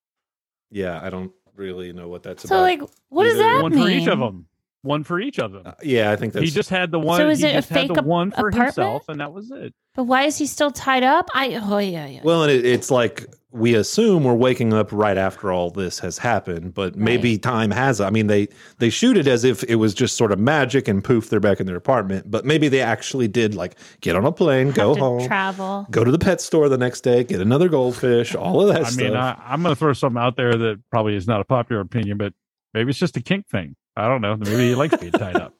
Yeah, I don't really know what that's So, about. like, what does Either that one mean? for each of them. One for each of them. Uh, yeah, I think that's He just had the one. So is he it a just had fake the ap- one for apartment? himself, and that was it. But why is he still tied up? I oh yeah yeah. well, and it, it's like we assume we're waking up right after all this has happened, but maybe Right. time has. I mean, they they shoot it as if it was just sort of magic, and poof, they're back in their apartment. But maybe they actually did like get on a plane, go Have to home, travel. go to the pet store the next day, get another goldfish, all of that I stuff. mean, I, I'm going to throw something out there that probably is not a popular opinion, but maybe it's just a kink thing. I don't know. Maybe he likes being tied up.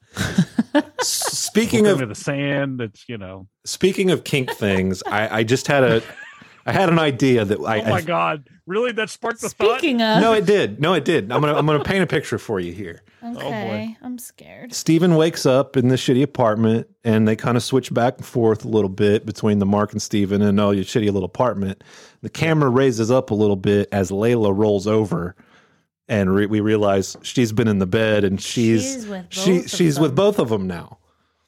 Speaking Looking of at the sand, that's you know. speaking of kink things, I, I just had a I had an idea that I, Oh my I God! Really, that sparked the thought. Speaking of, no, it did. No, it did. I'm gonna I'm gonna paint a picture for you here. okay, I'm scared. Steven wakes up in this shitty apartment, and they kind of switch back and forth a little bit between the Mark and Steven and oh, your shitty little apartment. The camera raises up a little bit as Layla rolls over, and re- we realize she's been in the bed, and she's She's with she both of she's with them. both of them now.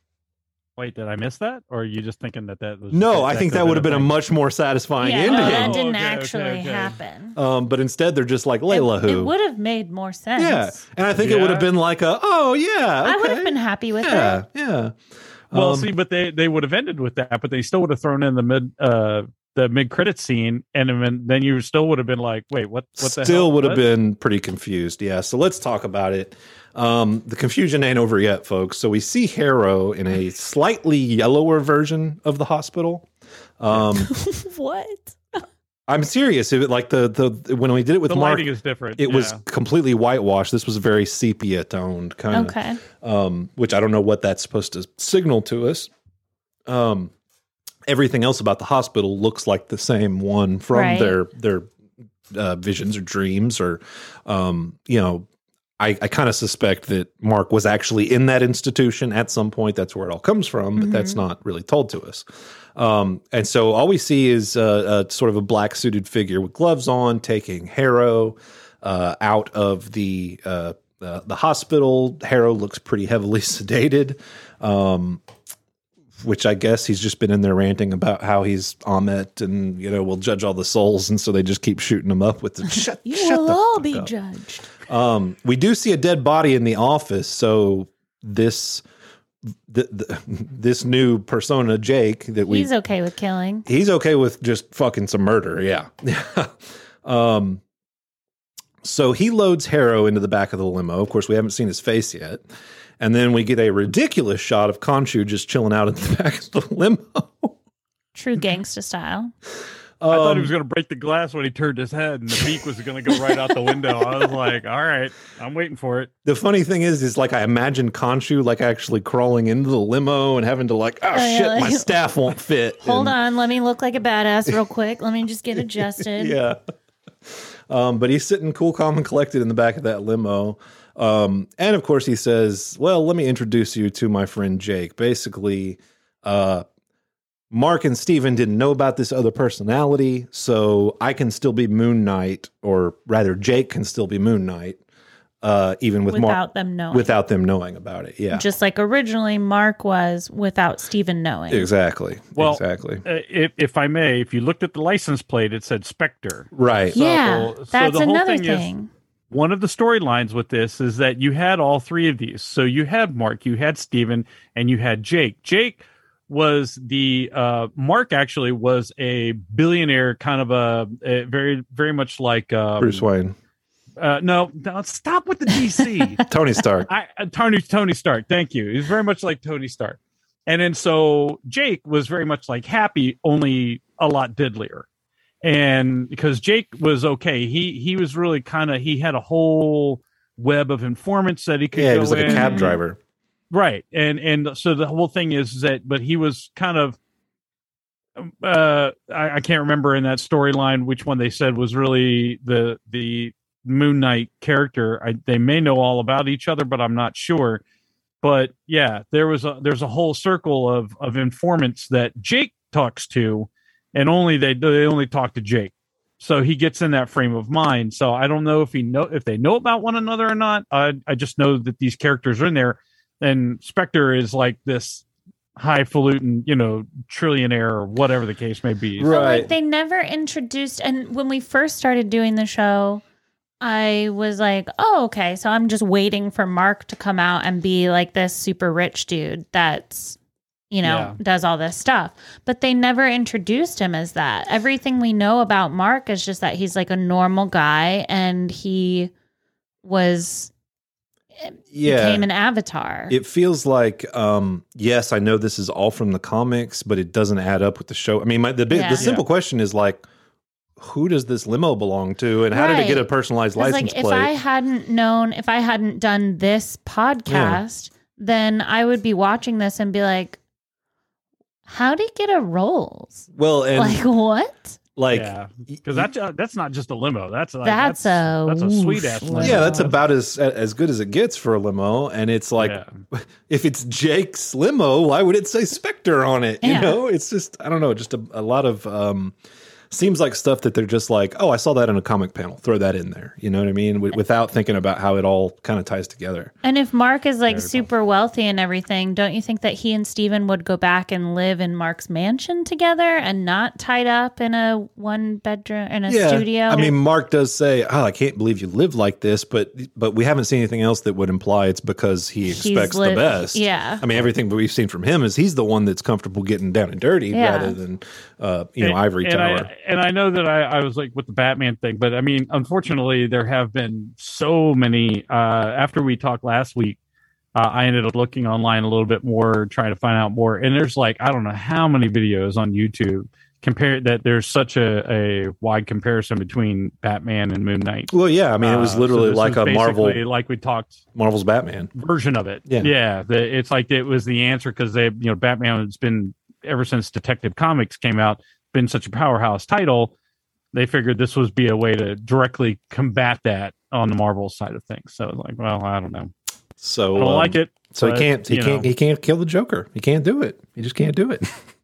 Wait, did I miss that, or are you just thinking that that was? No, I think that would have been a thing? much more satisfying Yeah, ending. no, that Oh, didn't okay, okay, actually okay. happen. Um, but instead, they're just like Layla, it, who it would have made more sense. yeah, and I think it would have Yeah. been like a oh yeah, I would okay. have been happy with yeah it. yeah. Well, Um, see, but they they would have ended with that, but they still would have thrown in the mid uh the mid credit scene, and then then you still would have been like, wait, what? What the still hell? would have What? been pretty confused. Yeah. So let's talk about it. Um, the confusion ain't over yet, folks. So we see Harrow in a slightly yellower version of the hospital. Um, What? I'm serious. It, like the the when we did it with The Mark, lighting is different. it was yeah. completely whitewashed. This was very sepia toned, kind of. Okay. Um, which I don't know what that's supposed to signal to us. Um, everything else about the hospital looks like the same one from Right. their their uh, visions or dreams, or um, you know, I, I kind of suspect that Mark was actually in that institution at some point. That's where it all comes from, but that's not really told to us. Um, and so all we see is uh, a sort of a black suited figure with gloves on, taking Harrow uh, out of the uh, uh, the hospital. Harrow looks pretty heavily sedated. Um, which I guess he's just been in there ranting about how he's Amet and, you know, will judge all the souls. And so they just keep shooting him up with the shut, You shut will the all fuck be up. judged. Um, we do see a dead body in the office. So this, the, the, this new persona, Jake, that we, He's okay with killing. he's okay with just fucking some murder. Yeah. um, so he loads Harrow into the back of the limo. Of course, we haven't seen his face yet. And then we get a ridiculous shot of Khonshu just chilling out in the back of the limo. True gangsta style. I thought he Um, was going to break the glass when he turned his head, and the beak was going to go right out the window. I was like, all right, I'm waiting for it. The funny thing is, is like I imagine Khonshu like actually crawling into the limo and having to like, oh, Oh, yeah, shit, like- my staff won't fit. Hold And- on, let me look like a badass real quick. Let me just get adjusted. Yeah. Um, but he's sitting cool, calm, and collected in the back of that limo. Um, and of course he says, well, let me introduce you to my friend Jake. Basically, uh, Mark and Steven didn't know about this other personality, so I can still be Moon Knight, or rather Jake can still be Moon Knight, uh, even with Without Mark, them knowing. without them knowing about it. Yeah, Just like originally Mark was without Steven knowing. exactly. Well, exactly. Uh, if, if I may, if you looked at the license plate, it said Spectre. Right. Yeah, So- so that's the whole another thing is- thing. One of the storylines with this is that you had all three of these. So you had Mark, you had Steven, and you had Jake. Jake was the uh, Mark actually was a billionaire, kind of a, a very, very much like um, Bruce Wayne. Uh, no, no, stop with the D C. Tony Stark. I, uh, Tony Tony Stark. Thank you. He's very much like Tony Stark. And then so Jake was very much like Happy, only a lot deadlier. And because Jake was okay, he he was really kind of he had a whole web of informants that he could. Yeah, he go was like in. a cab driver. Right. And and so the whole thing is that, but he was kind of. Uh, I, I can't remember in that storyline which one they said was really the the Moon Knight character. I, they may know all about each other, but I'm not sure. But yeah, there was a there's a whole circle of of informants that Jake talks to, and only they they only talk to Jake. So he gets in that frame of mind. So I don't know if he know if they know about one another or not. I I just know that these characters are in there, and Spectre is like this highfalutin, you know, trillionaire or whatever the case may be. But, Right. like, they never introduced, and when we first started doing the show, I was like, oh, okay, so I'm just waiting for Mark to come out and be like this super rich dude that's, you know, Yeah. does all this stuff. But they never introduced him as that. Everything we know about Mark is just that he's like a normal guy and he was, Yeah. became an avatar. It feels like, um, yes, I know this is all from the comics, but it doesn't add up with the show. I mean, my, the big, Yeah. the simple question is like, who does this limo belong to, and how did it get a Right. personalized It's license like, plate? if I hadn't known, if I hadn't done this podcast, then I would be watching this and be like, how did he get a Rolls? well, and Like, what? like, yeah, because that's uh, that's not just a limo. That's like, That's a that's a sweet ass woof limo. yeah, that's about as as good as it gets for a limo. And it's like, Yeah. if it's Jake's limo, why would it say Spectre on it? You Yeah. know, it's just, I don't know, just a, a lot of, um, seems like stuff that they're just like, oh, I saw that in a comic panel. Throw that in there. You know what I mean? W- without thinking about how it all kind of ties together. And if Mark is like Very super wealthy and everything, don't you think that he and Steven would go back and live in Mark's mansion together and not tied up in a one bedroom in a studio? I mean, Mark does say, "Oh, I can't believe you live like this," but but we haven't seen anything else that would imply it's because he He's expects li- the best. yeah. I mean, everything that we've seen from him is he's the one that's comfortable getting down and dirty Yeah. rather than uh, you know And- ivory and tower. I, and I know that I, I was like with the Batman thing, but I mean, unfortunately, there have been so many. Uh, after we talked last week, uh, I ended up looking online a little bit more, trying to find out more. And there's like I don't know how many videos on YouTube compare that. There's such a, a wide comparison between Batman and Moon Knight. well, yeah, I mean, it was Uh, so literally this like is a Marvel basically like we talked Marvel's Batman. version of it. Yeah. yeah. The, it's like it was the answer because they, you know, Batman has been ever since Detective Comics came out, been such a powerhouse title. They figured this would be a way to directly combat that on the Marvel side of things. So it's like, well, I don't know. So I don't um, like it. So but, he can't he you can't know. he can't kill the Joker. He can't do it. He just can't do it.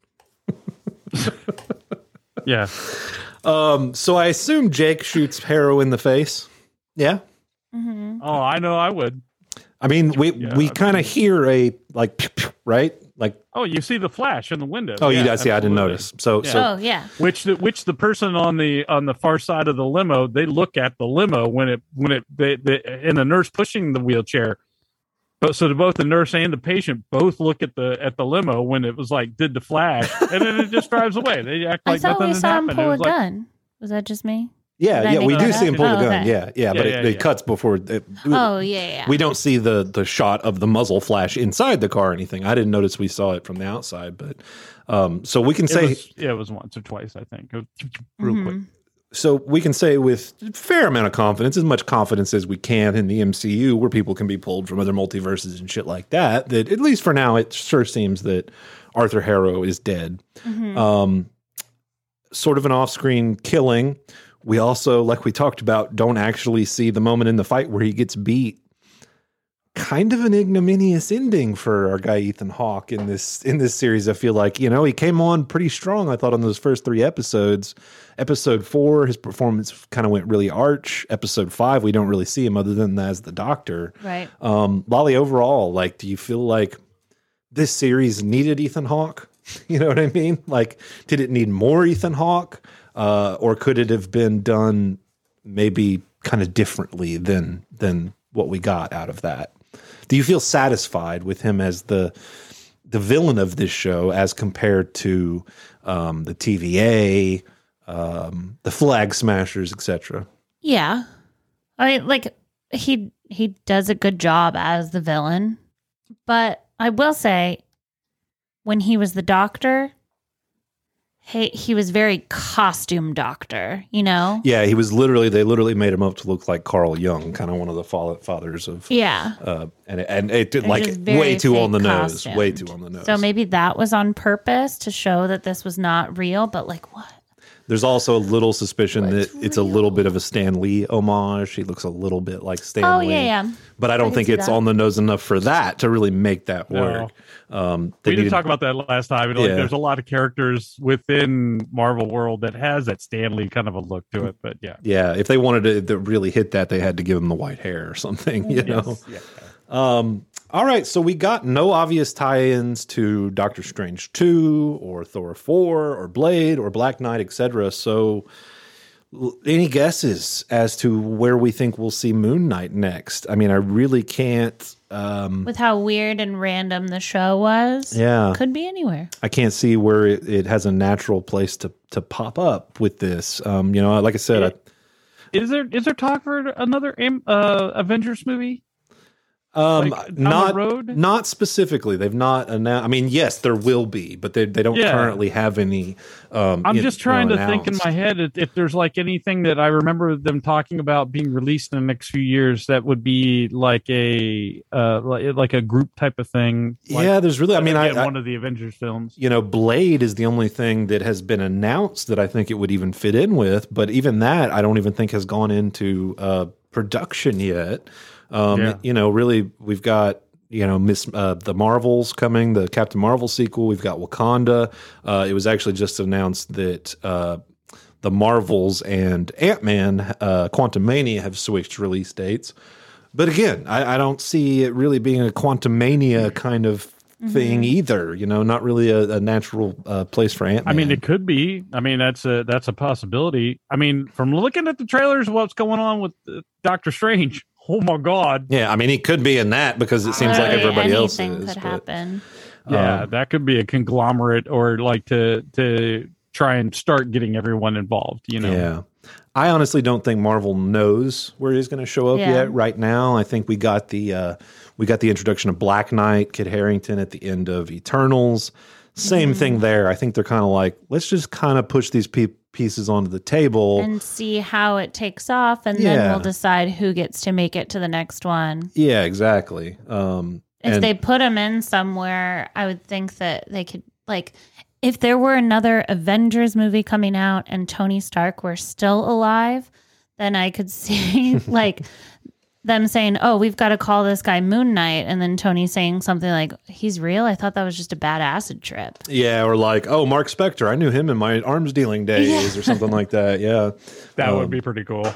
Yeah. Um. So I assume Jake shoots Harrow in the face. Yeah. Mhm. Oh, I know. I would. I mean, we Yeah, we I kind of mean- hear a like pew, pew, right, like Oh, you see the flash in the window. oh, yeah, you guys see, I didn't absolutely. notice. So Yeah. so Oh yeah. Which the which the person on the on the far side of the limo, they look at the limo when it when it they, they and the nurse pushing the wheelchair. But so both the nurse and the patient both look at the at the limo when it was like did the flash, and then it just drives away. They act I like thought nothing we had saw him happened. pull It a was like, gun. Was that just me? yeah, Did I yeah, make we do that see him up? pull the Oh, gun. okay. Yeah, yeah, but Yeah, it, yeah, it yeah. cuts before. It, Oh yeah, yeah. We don't see the the shot of the muzzle flash inside the car or anything. I didn't notice we saw it from the outside, but um, so we can it say was, yeah, it was once or twice, I think. It was real quick. Mhm. so we can say with a fair amount of confidence, as much confidence as we can in the M C U, where people can be pulled from other multiverses and shit like that. That at least for now, it sure seems that Arthur Harrow is dead. Mhm. Um, sort of an off-screen killing. We also, like we talked about, don't actually see the moment in the fight where he gets beat. Kind of an ignominious ending for our guy Ethan Hawke in this in this series. I feel like, you know, he came on pretty strong, I thought, on those first three episodes. Episode four, his performance kind of went really arch. Episode five, we don't really see him other than as the doctor. Right. Um, Lolly, overall, like, do you feel like this series needed Ethan Hawke? You know what I mean? Like, did it need more Ethan Hawke? Uh, or could it have been done maybe kind of differently than than what we got out of that? Do you feel satisfied with him as the the villain of this show as compared to um, the T V A, um, the Flag Smashers, et cetera? Yeah. I mean, like he he does a good job as the villain, but I will say, when he was the doctor, he he was very costume doctor. You know. Yeah, he was literally. They literally made him up to look like Carl Jung, kind of one of the fa- fathers of. Yeah. Uh, and and it did It like was very way too on the fake nose. costumed. Way too on the nose. So maybe that was on purpose to show that this was not real. But like, what? There's also a little suspicion What's that it's a little bit of a Stan Lee homage. He looks a little bit like Stan Oh Lee. yeah, yeah. But I don't can think see it's that. on the nose enough for that to really make that No. work. Um, they We didn't needed- talk about that last time. and, Like, Yeah. there's a lot of characters within Marvel world that has that Stanley kind of a look to it. But yeah, Yeah, if they wanted to, to really hit that, they had to give him the white hair or something. You know. Yes, yeah. Um, all right, so we got no obvious tie-ins to Doctor Strange two or Thor four or Blade or Black Knight, et cetera. So, l- any guesses as to where we think we'll see Moon Knight next? I mean, I really can't. Um, With how weird and random the show was, yeah, could be anywhere. I can't see where it, it has a natural place to to pop up with this. Um, you know, like I said, I, Is there is there talk for another Am- uh, Avengers movie? Um, Like, down the not road? not specifically. They've not announced. I mean, yes, there will be, but they they don't Yeah. currently have any. Um, I'm you just know, trying to think in announced. my head if, if there's like anything that I remember them talking about being released in the next few years that would be like a uh like, like a group type of thing. Like, Yeah, there's really. I mean, I, again, I one of the Avengers films. you know, Blade is the only thing that has been announced that I think it would even fit in with. But even that, I don't even think has gone into uh, production yet. Um, Yeah. You know, really, we've got. You know, Miss uh, the Marvels coming, the Captain Marvel sequel. We've got Wakanda. Uh, it was actually just announced that uh, the Marvels and Ant-Man, uh, Quantumania have switched release dates. But again, I, I don't see it really being a Quantumania kind of thing either. You know, not really a, a natural uh, place for Ant-Man. I mean, it could be. I mean, that's a that's a possibility. I mean, from looking at the trailers, what's going on with uh, Doctor Strange? Oh my God! yeah, I mean, he could be in that because it seems like Literally everybody else anything is. could but- happen. Yeah, Um, that could be a conglomerate, or like to to try and start getting everyone involved. You know? Yeah. I honestly don't think Marvel knows where he's going to show up Yeah. yet right now. I think we got the uh, we got the introduction of Black Knight, Kit Harington at the end of Eternals. Same Mm-hmm. thing there. I think they're kind of like, let's just kind of push these pe- pieces onto the table. And see how it takes off, and Yeah. then we'll decide who gets to make it to the next one. yeah, exactly. Um, If and- they put them in somewhere, I would think that they could, like, if there were another Avengers movie coming out and Tony Stark were still alive, then I could see, like, them saying, oh, we've got to call this guy Moon Knight. And then Tony saying something like, he's real? I thought that was just a bad acid trip. yeah, or like, oh, Mark Spector, I knew him in my arms dealing days or something like that. Yeah. That Um, would be pretty cool.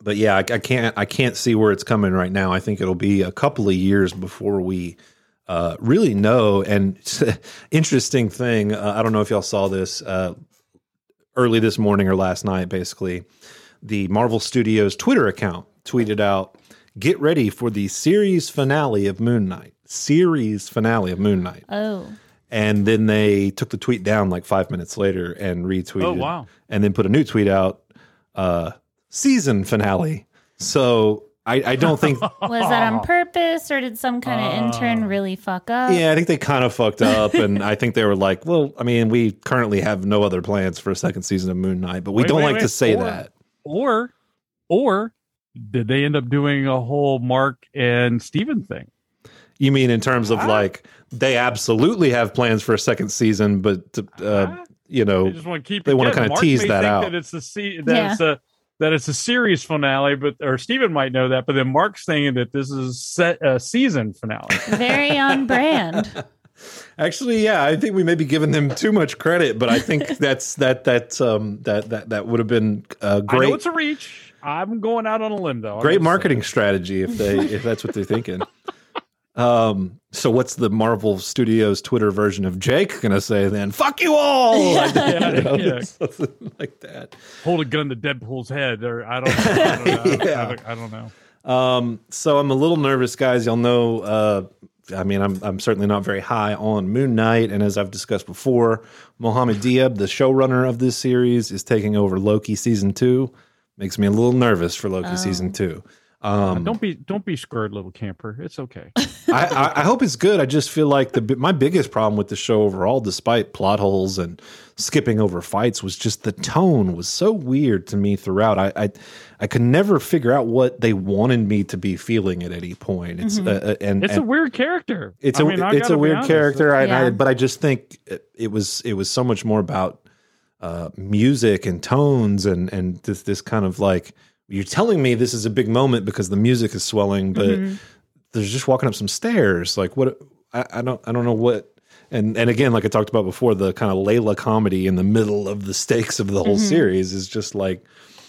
but yeah, I, I can't I can't see where it's coming right now. I think it'll be a couple of years before we uh, really know. And interesting thing, uh, I don't know if y'all saw this uh, early this morning or last night. Basically, the Marvel Studios Twitter account tweeted out, "Get ready for the series finale of Moon Knight." Series finale of Moon Knight. Oh. And then they took the tweet down like five minutes later and retweeted. Oh, wow. And then put a new tweet out, uh, season finale. So I, I don't think... Was that on purpose, or did some kind of uh, intern really fuck up? Yeah, I think they kind of fucked up. And I think they were like, well, I mean, we currently have no other plans for a second season of Moon Knight, but we wait, don't wait, like wait. to say or, that. Or, or did they end up doing a whole Mark and Steven thing? You mean in terms of ah. like, they absolutely have plans for a second season, but, uh, ah. you know, they just want to keep they want to kind of Mark tease may that think out. That it's a se- that yeah. it's a that it's a series finale, but or Steven might know that, but then Mark's saying that this is set a season finale. Very on brand. Actually, yeah, I think we may be giving them too much credit, but I think that's that that um that that that would have been uh, great. I know it's a reach. I'm going out on a limb though. Great marketing saying. strategy if they if that's what they're thinking. Um, so what's the Marvel Studios Twitter version of Jake gonna say then? Fuck you all! Yeah, yeah, you know, yeah. Something like that. Hold a gun to Deadpool's head, or I don't, I don't know. yeah. I, don't, I don't know. Um, so I'm a little nervous, guys. Y'all know. Uh, I mean, I'm I'm certainly not very high on Moon Knight, and as I've discussed before, Mohamed Diab, the showrunner of this series, is taking over Loki season two. Makes me a little nervous for Loki oh. season two. Um, uh, don't be don't be scared, little camper. It's okay. I, I, I hope it's good. I just feel like the my biggest problem with the show overall, despite plot holes and skipping over fights, was just the tone was so weird to me throughout. I I, I could never figure out what they wanted me to be feeling at any point. It's mm-hmm. uh, and it's and a weird character. It's I a mean, I it's a weird honest. character. I, yeah. I, but I just think it, it was it was so much more about uh, music and tones and and this this kind of like. You're telling me this is a big moment because the music is swelling, but mm-hmm. there's just walking up some stairs. Like what? I, I don't. I don't know what. And and again, like I talked about before, the kind of Layla comedy in the middle of the stakes of the whole mm-hmm. series is just like.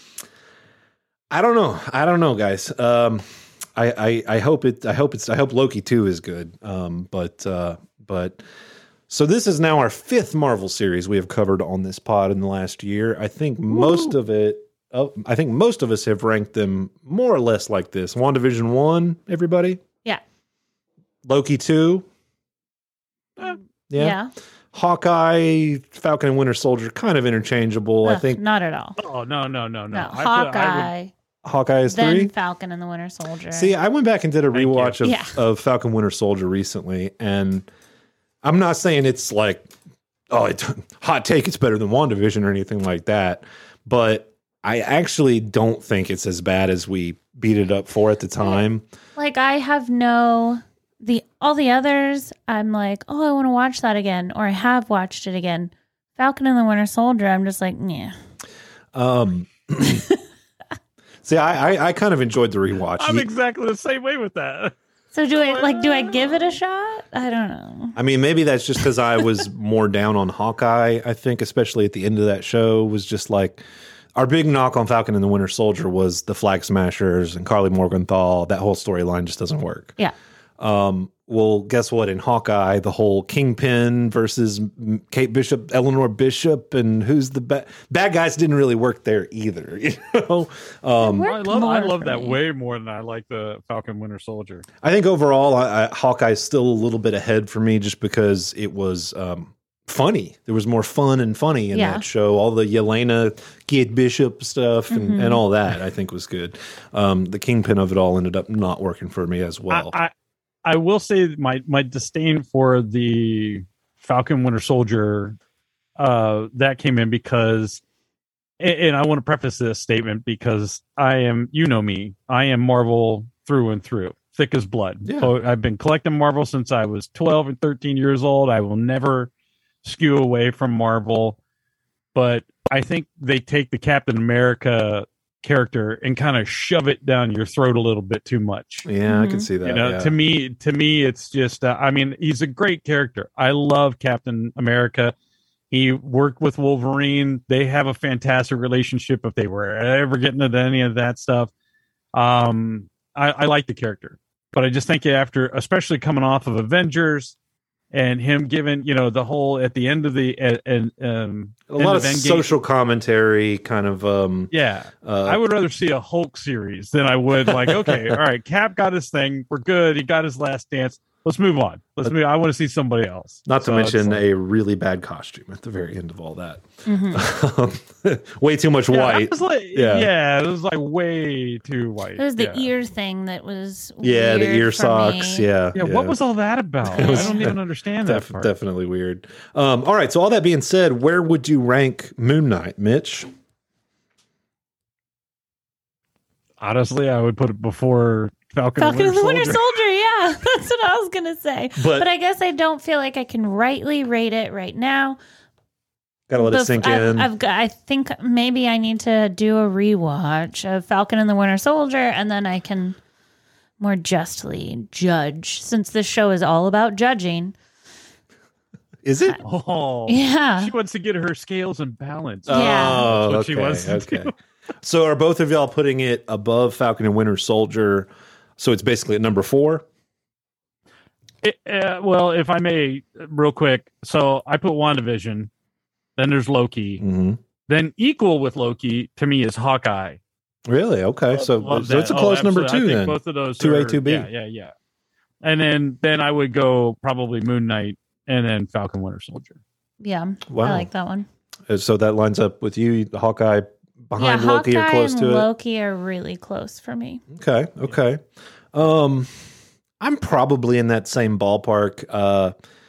I don't know. I don't know, guys. Um, I, I I hope it. I hope it's. I hope Loki two is good. Um, but uh, but. So this is now our fifth Marvel series we have covered on this pod in the last year. I think Woo. most of it. Oh, I think most of us have ranked them more or less like this. WandaVision one, everybody? Yeah. Loki two? Uh, yeah. yeah. Hawkeye, Falcon and Winter Soldier, kind of interchangeable. Ugh, I think. Not at all. Oh, no, no, no, no. No, I Hawkeye. Put, I would... Hawkeye is then three? Falcon and the Winter Soldier. See, I went back and did a Thank rewatch of, yeah. of Falcon Winter Soldier recently, and I'm not saying it's like, oh, it's hot take, it's better than WandaVision or anything like that, but I actually don't think it's as bad as we beat it up for at the time. Like I have no the all the others. I'm like, oh, I want to watch that again, or I have watched it again. Falcon and the Winter Soldier. I'm just like, yeah. Um. See, I, I I kind of enjoyed the rewatch. I'm he, exactly the same way with that. So do I like? Do I give it a shot? I don't know. I mean, maybe that's just because I was more down on Hawkeye. I think, especially at the end of that show, was just like. Our big knock on Falcon and the Winter Soldier was the Flag Smashers and Carly Morgenthau. That whole storyline just doesn't work. Yeah. Um, well, guess what? In Hawkeye, the whole Kingpin versus Kate Bishop, Eleanor Bishop, and who's the bad bad guys didn't really work there either. You know, um, I love I love that me. way more than I like the Falcon Winter Soldier. I think overall, I, I, Hawkeye's still a little bit ahead for me, just because it was. Um, funny. There was more fun and funny in yeah. that show. All the Yelena, Kate Bishop stuff and, mm-hmm. and all that I think was good. Um, the Kingpin of it all ended up not working for me as well. I, I, I will say my, my disdain for the Falcon Winter Soldier uh, that came in because, and, and I want to preface this statement because I am, you know me, I am Marvel through and through. Thick as blood. Yeah. So I've been collecting Marvel since I was twelve and thirteen years old. I will never skew away from Marvel, but I think they take the Captain America character and kind of shove it down your throat a little bit too much. Yeah, mm-hmm. I can see that. You know, yeah. to me, to me, it's just. Uh, I mean, he's a great character. I love Captain America. He worked with Wolverine. They have a fantastic relationship. If they were ever getting into any of that stuff, Um, I, I like the character, but I just think after, especially coming off of Avengers and him giving, you know, the whole at the end of the and uh, um, a lot of social commentary, kind of. Um, yeah, uh, I would rather see a Hulk series than I would like. Okay, all right, Cap got his thing. We're good. He got his last dance. Let's move on. Let's move. I want to see somebody else. Not to so mention like, a really bad costume at the very end of all that. Mm-hmm. Way too much yeah, white. Was like, yeah. yeah, it was like way too white. It was the yeah. ear thing that was yeah, the ear for socks. me. Yeah, yeah, yeah. What was all that about? I don't even understand Def- that part. Definitely weird. Um, all right. So all that being said, where would you rank Moon Knight, Mitch? Honestly, I would put it before Falcon, Falcon and and the the Winter Winter Soldier. Soldier. Yeah, that's what I was gonna say. But- But, I guess I don't feel like I can rightly rate it right now. Got to let it Bef- sink I've, in. I've got, I think maybe I need to do a rewatch of Falcon and the Winter Soldier, and then I can more justly judge, since this show is all about judging. Is it? Oh, Yeah. She wants to get her scales in balance. Yeah. Oh, That's what okay. she wants to okay. do. So are both of y'all putting it above Falcon and Winter Soldier? So it's basically at number four? It, uh, well, if I may, real quick. So I put WandaVision. Then there's Loki. Mm-hmm. Then equal with Loki to me is Hawkeye. Really? Okay. So, Love so it's a that. close Oh, number absolutely. two I think then. both of those two A, are- two B. Yeah, yeah, yeah. And then then I would go probably Moon Knight and then Falcon Winter Soldier. Yeah. Wow. I like that one. Uh, So that lines up with you, Hawkeye behind yeah, Loki Hawkeye or close and to it? Loki are really close for me. Okay. Okay. Um, I'm probably in that same ballpark. Uh,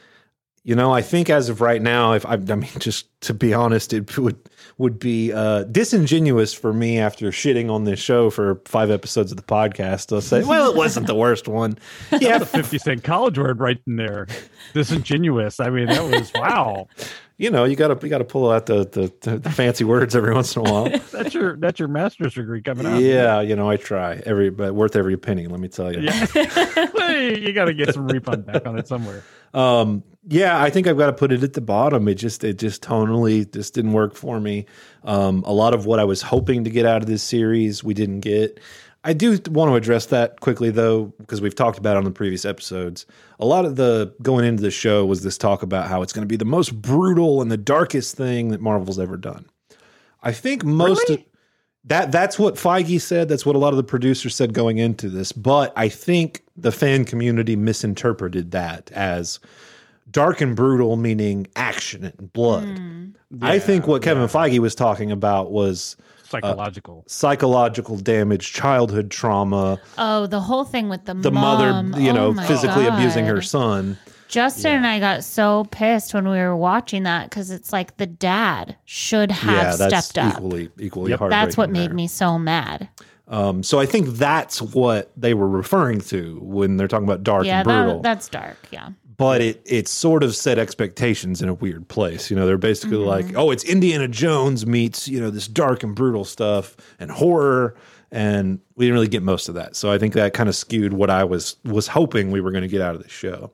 you know, I think as of right now, if I, I mean, just to be honest, it would would be uh, disingenuous for me after shitting on this show for five episodes of the podcast. I'll say, well, it wasn't the worst one. Yeah, The fifty cent college word right in there. Disingenuous. I mean, that was wow. you know, you gotta you gotta pull out the, the the fancy words every once in a while. That's your that's your master's degree coming out. Yeah, you know, I try every but worth every penny. Let me tell you. Yeah. Hey, you got to get some refund back on it somewhere. Um, yeah, I think I've got to put it at the bottom. It just, it just tonally just didn't work for me. Um, a lot of what I was hoping to get out of this series, we didn't get. I do want to address that quickly though, because we've talked about it on the previous episodes. A lot of the going into the show was this talk about how it's going to be the most brutal and the darkest thing that Marvel's ever done. I think most Really? of that, that's what Feige said. That's what a lot of the producers said going into this. But I think the fan community misinterpreted that as dark and brutal, meaning action and blood. Mm. I Yeah, think what Kevin yeah. Feige was talking about was Psychological. psychological damage, childhood trauma, Oh, the whole thing with the, the mom. mother, you Oh know, my physically abusing her God. son. Justin and I got so pissed when we were watching that because it's like the dad should have yeah, that's stepped up. equally equally Yep. heartbreaking. That's what made there. me so mad. Um, so I think that's what they were referring to when they're talking about dark Yeah, and brutal. that, that's dark. Yeah. but it it sort of set expectations in a weird place. You know, they're basically Mm-hmm. like, oh, it's Indiana Jones meets, you know, this dark and brutal stuff and horror, and we didn't really get most of that. So I think that kind of skewed what I was was hoping we were going to get out of the show.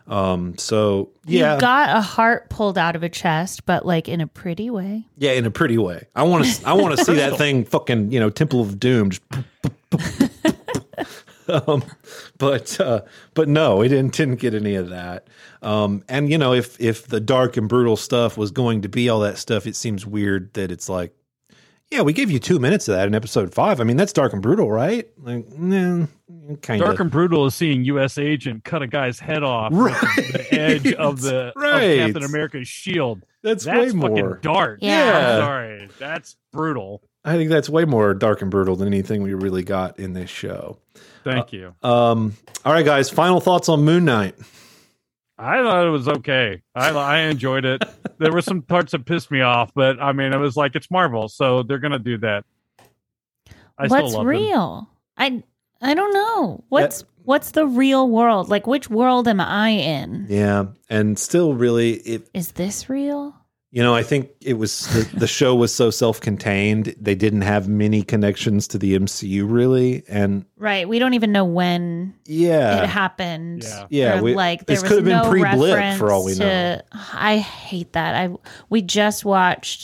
Um, so yeah, You got a heart pulled out of a chest, but like in a pretty way. yeah, in a pretty way. I want to I want to see that thing fucking, you know, Temple of Doom just um, but uh, but no, we didn't didn't get any of that. Um, and you know, if if the dark and brutal stuff was going to be all that stuff, it seems weird that it's like, yeah, we gave you two minutes of that in episode five. I mean, that's dark and brutal, right? Like, nah, kind Dark of. and brutal is seeing U S agent cut a guy's head off Right. with the edge of the Right. of Captain America's shield. That's, That's way fucking more. dark. Yeah. I'm sorry, that's brutal. I think that's way more dark and brutal than anything we really got in this show. Thank you. Um, all right, guys, final thoughts on Moon Knight. I thought it was okay. I I enjoyed it. There were some parts that pissed me off, but I mean, it was like it's Marvel, so they're gonna do that. I What's still love them. real? I I don't know. What's what's the real world? Like, which world am I in? Yeah, and still really, it, Is this real? you know, I think it was the, the show was so self-contained. They didn't have many connections to the M C U really, and Right. We don't even know when yeah, it happened. Yeah. Yeah, Or, we- like there this was could have been no pre-blip reference for all we to, I hate that. I we just watched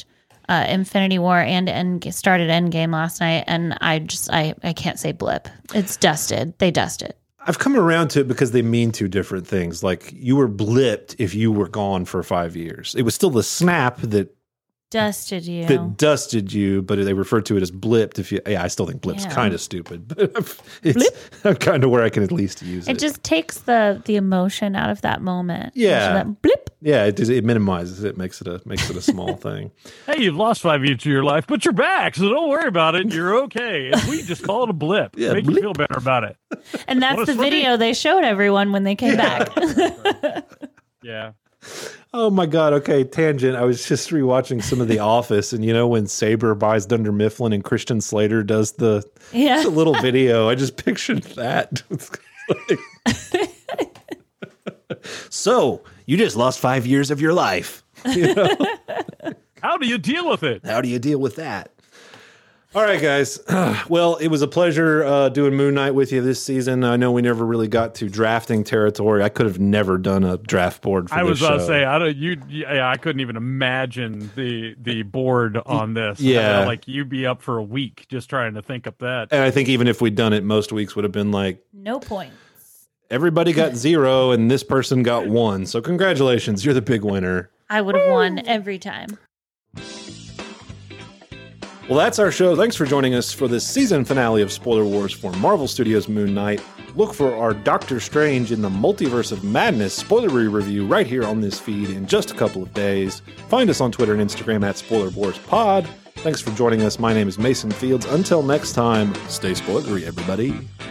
uh, Infinity War and and started Endgame last night, and I just I I can't say blip. It's dusted. They dusted. I've come around to it because they mean two different things. Like you were blipped if you were gone for five years. It was still the snap that dusted you. That dusted you, but they refer to it as blipped. If you, yeah, I still think blip's Yeah. kind of stupid, but it's kind of where I can at least use it. It just takes the the emotion out of that moment. Yeah. That blip. Yeah, it, it minimizes it, makes it a makes it a small thing. Hey, you've lost five years of your life, but you're back, so don't worry about it. You're okay. And we just call it a blip. Yeah, Make blip. you feel better about it. And that's Wanna the swim video they showed everyone when they came back. Yeah. Oh my God. Okay. Tangent. I was just rewatching some of The Office, and you know, when Saber buys Dunder Mifflin and Christian Slater does the, Yeah. the little video, I just pictured that. So you just lost five years of your life. You know? How do you deal with it? How do you deal with that? All right, guys. Well, it was a pleasure uh, doing Moon Knight with you this season. I know we never really got to drafting territory. I could have never done a draft board for I this was about to show. say, I don't. You, yeah, I couldn't even imagine the the board on this. Yeah. I like you'd be up for a week just trying to think up that. And I think even if we'd done it, most weeks would have been like, No points. everybody got zero and this person got one. So congratulations, you're the big winner. I would have won every time. Well, that's our show. Thanks for joining us for this season finale of Spoiler Wars for Marvel Studios' Moon Knight. Look for our Doctor Strange in the Multiverse of Madness spoilery review right here on this feed in just a couple of days. Find us on Twitter and Instagram at Spoiler Wars Pod. Thanks for joining us. My name is Mason Fields. Until next time, stay spoilery, everybody.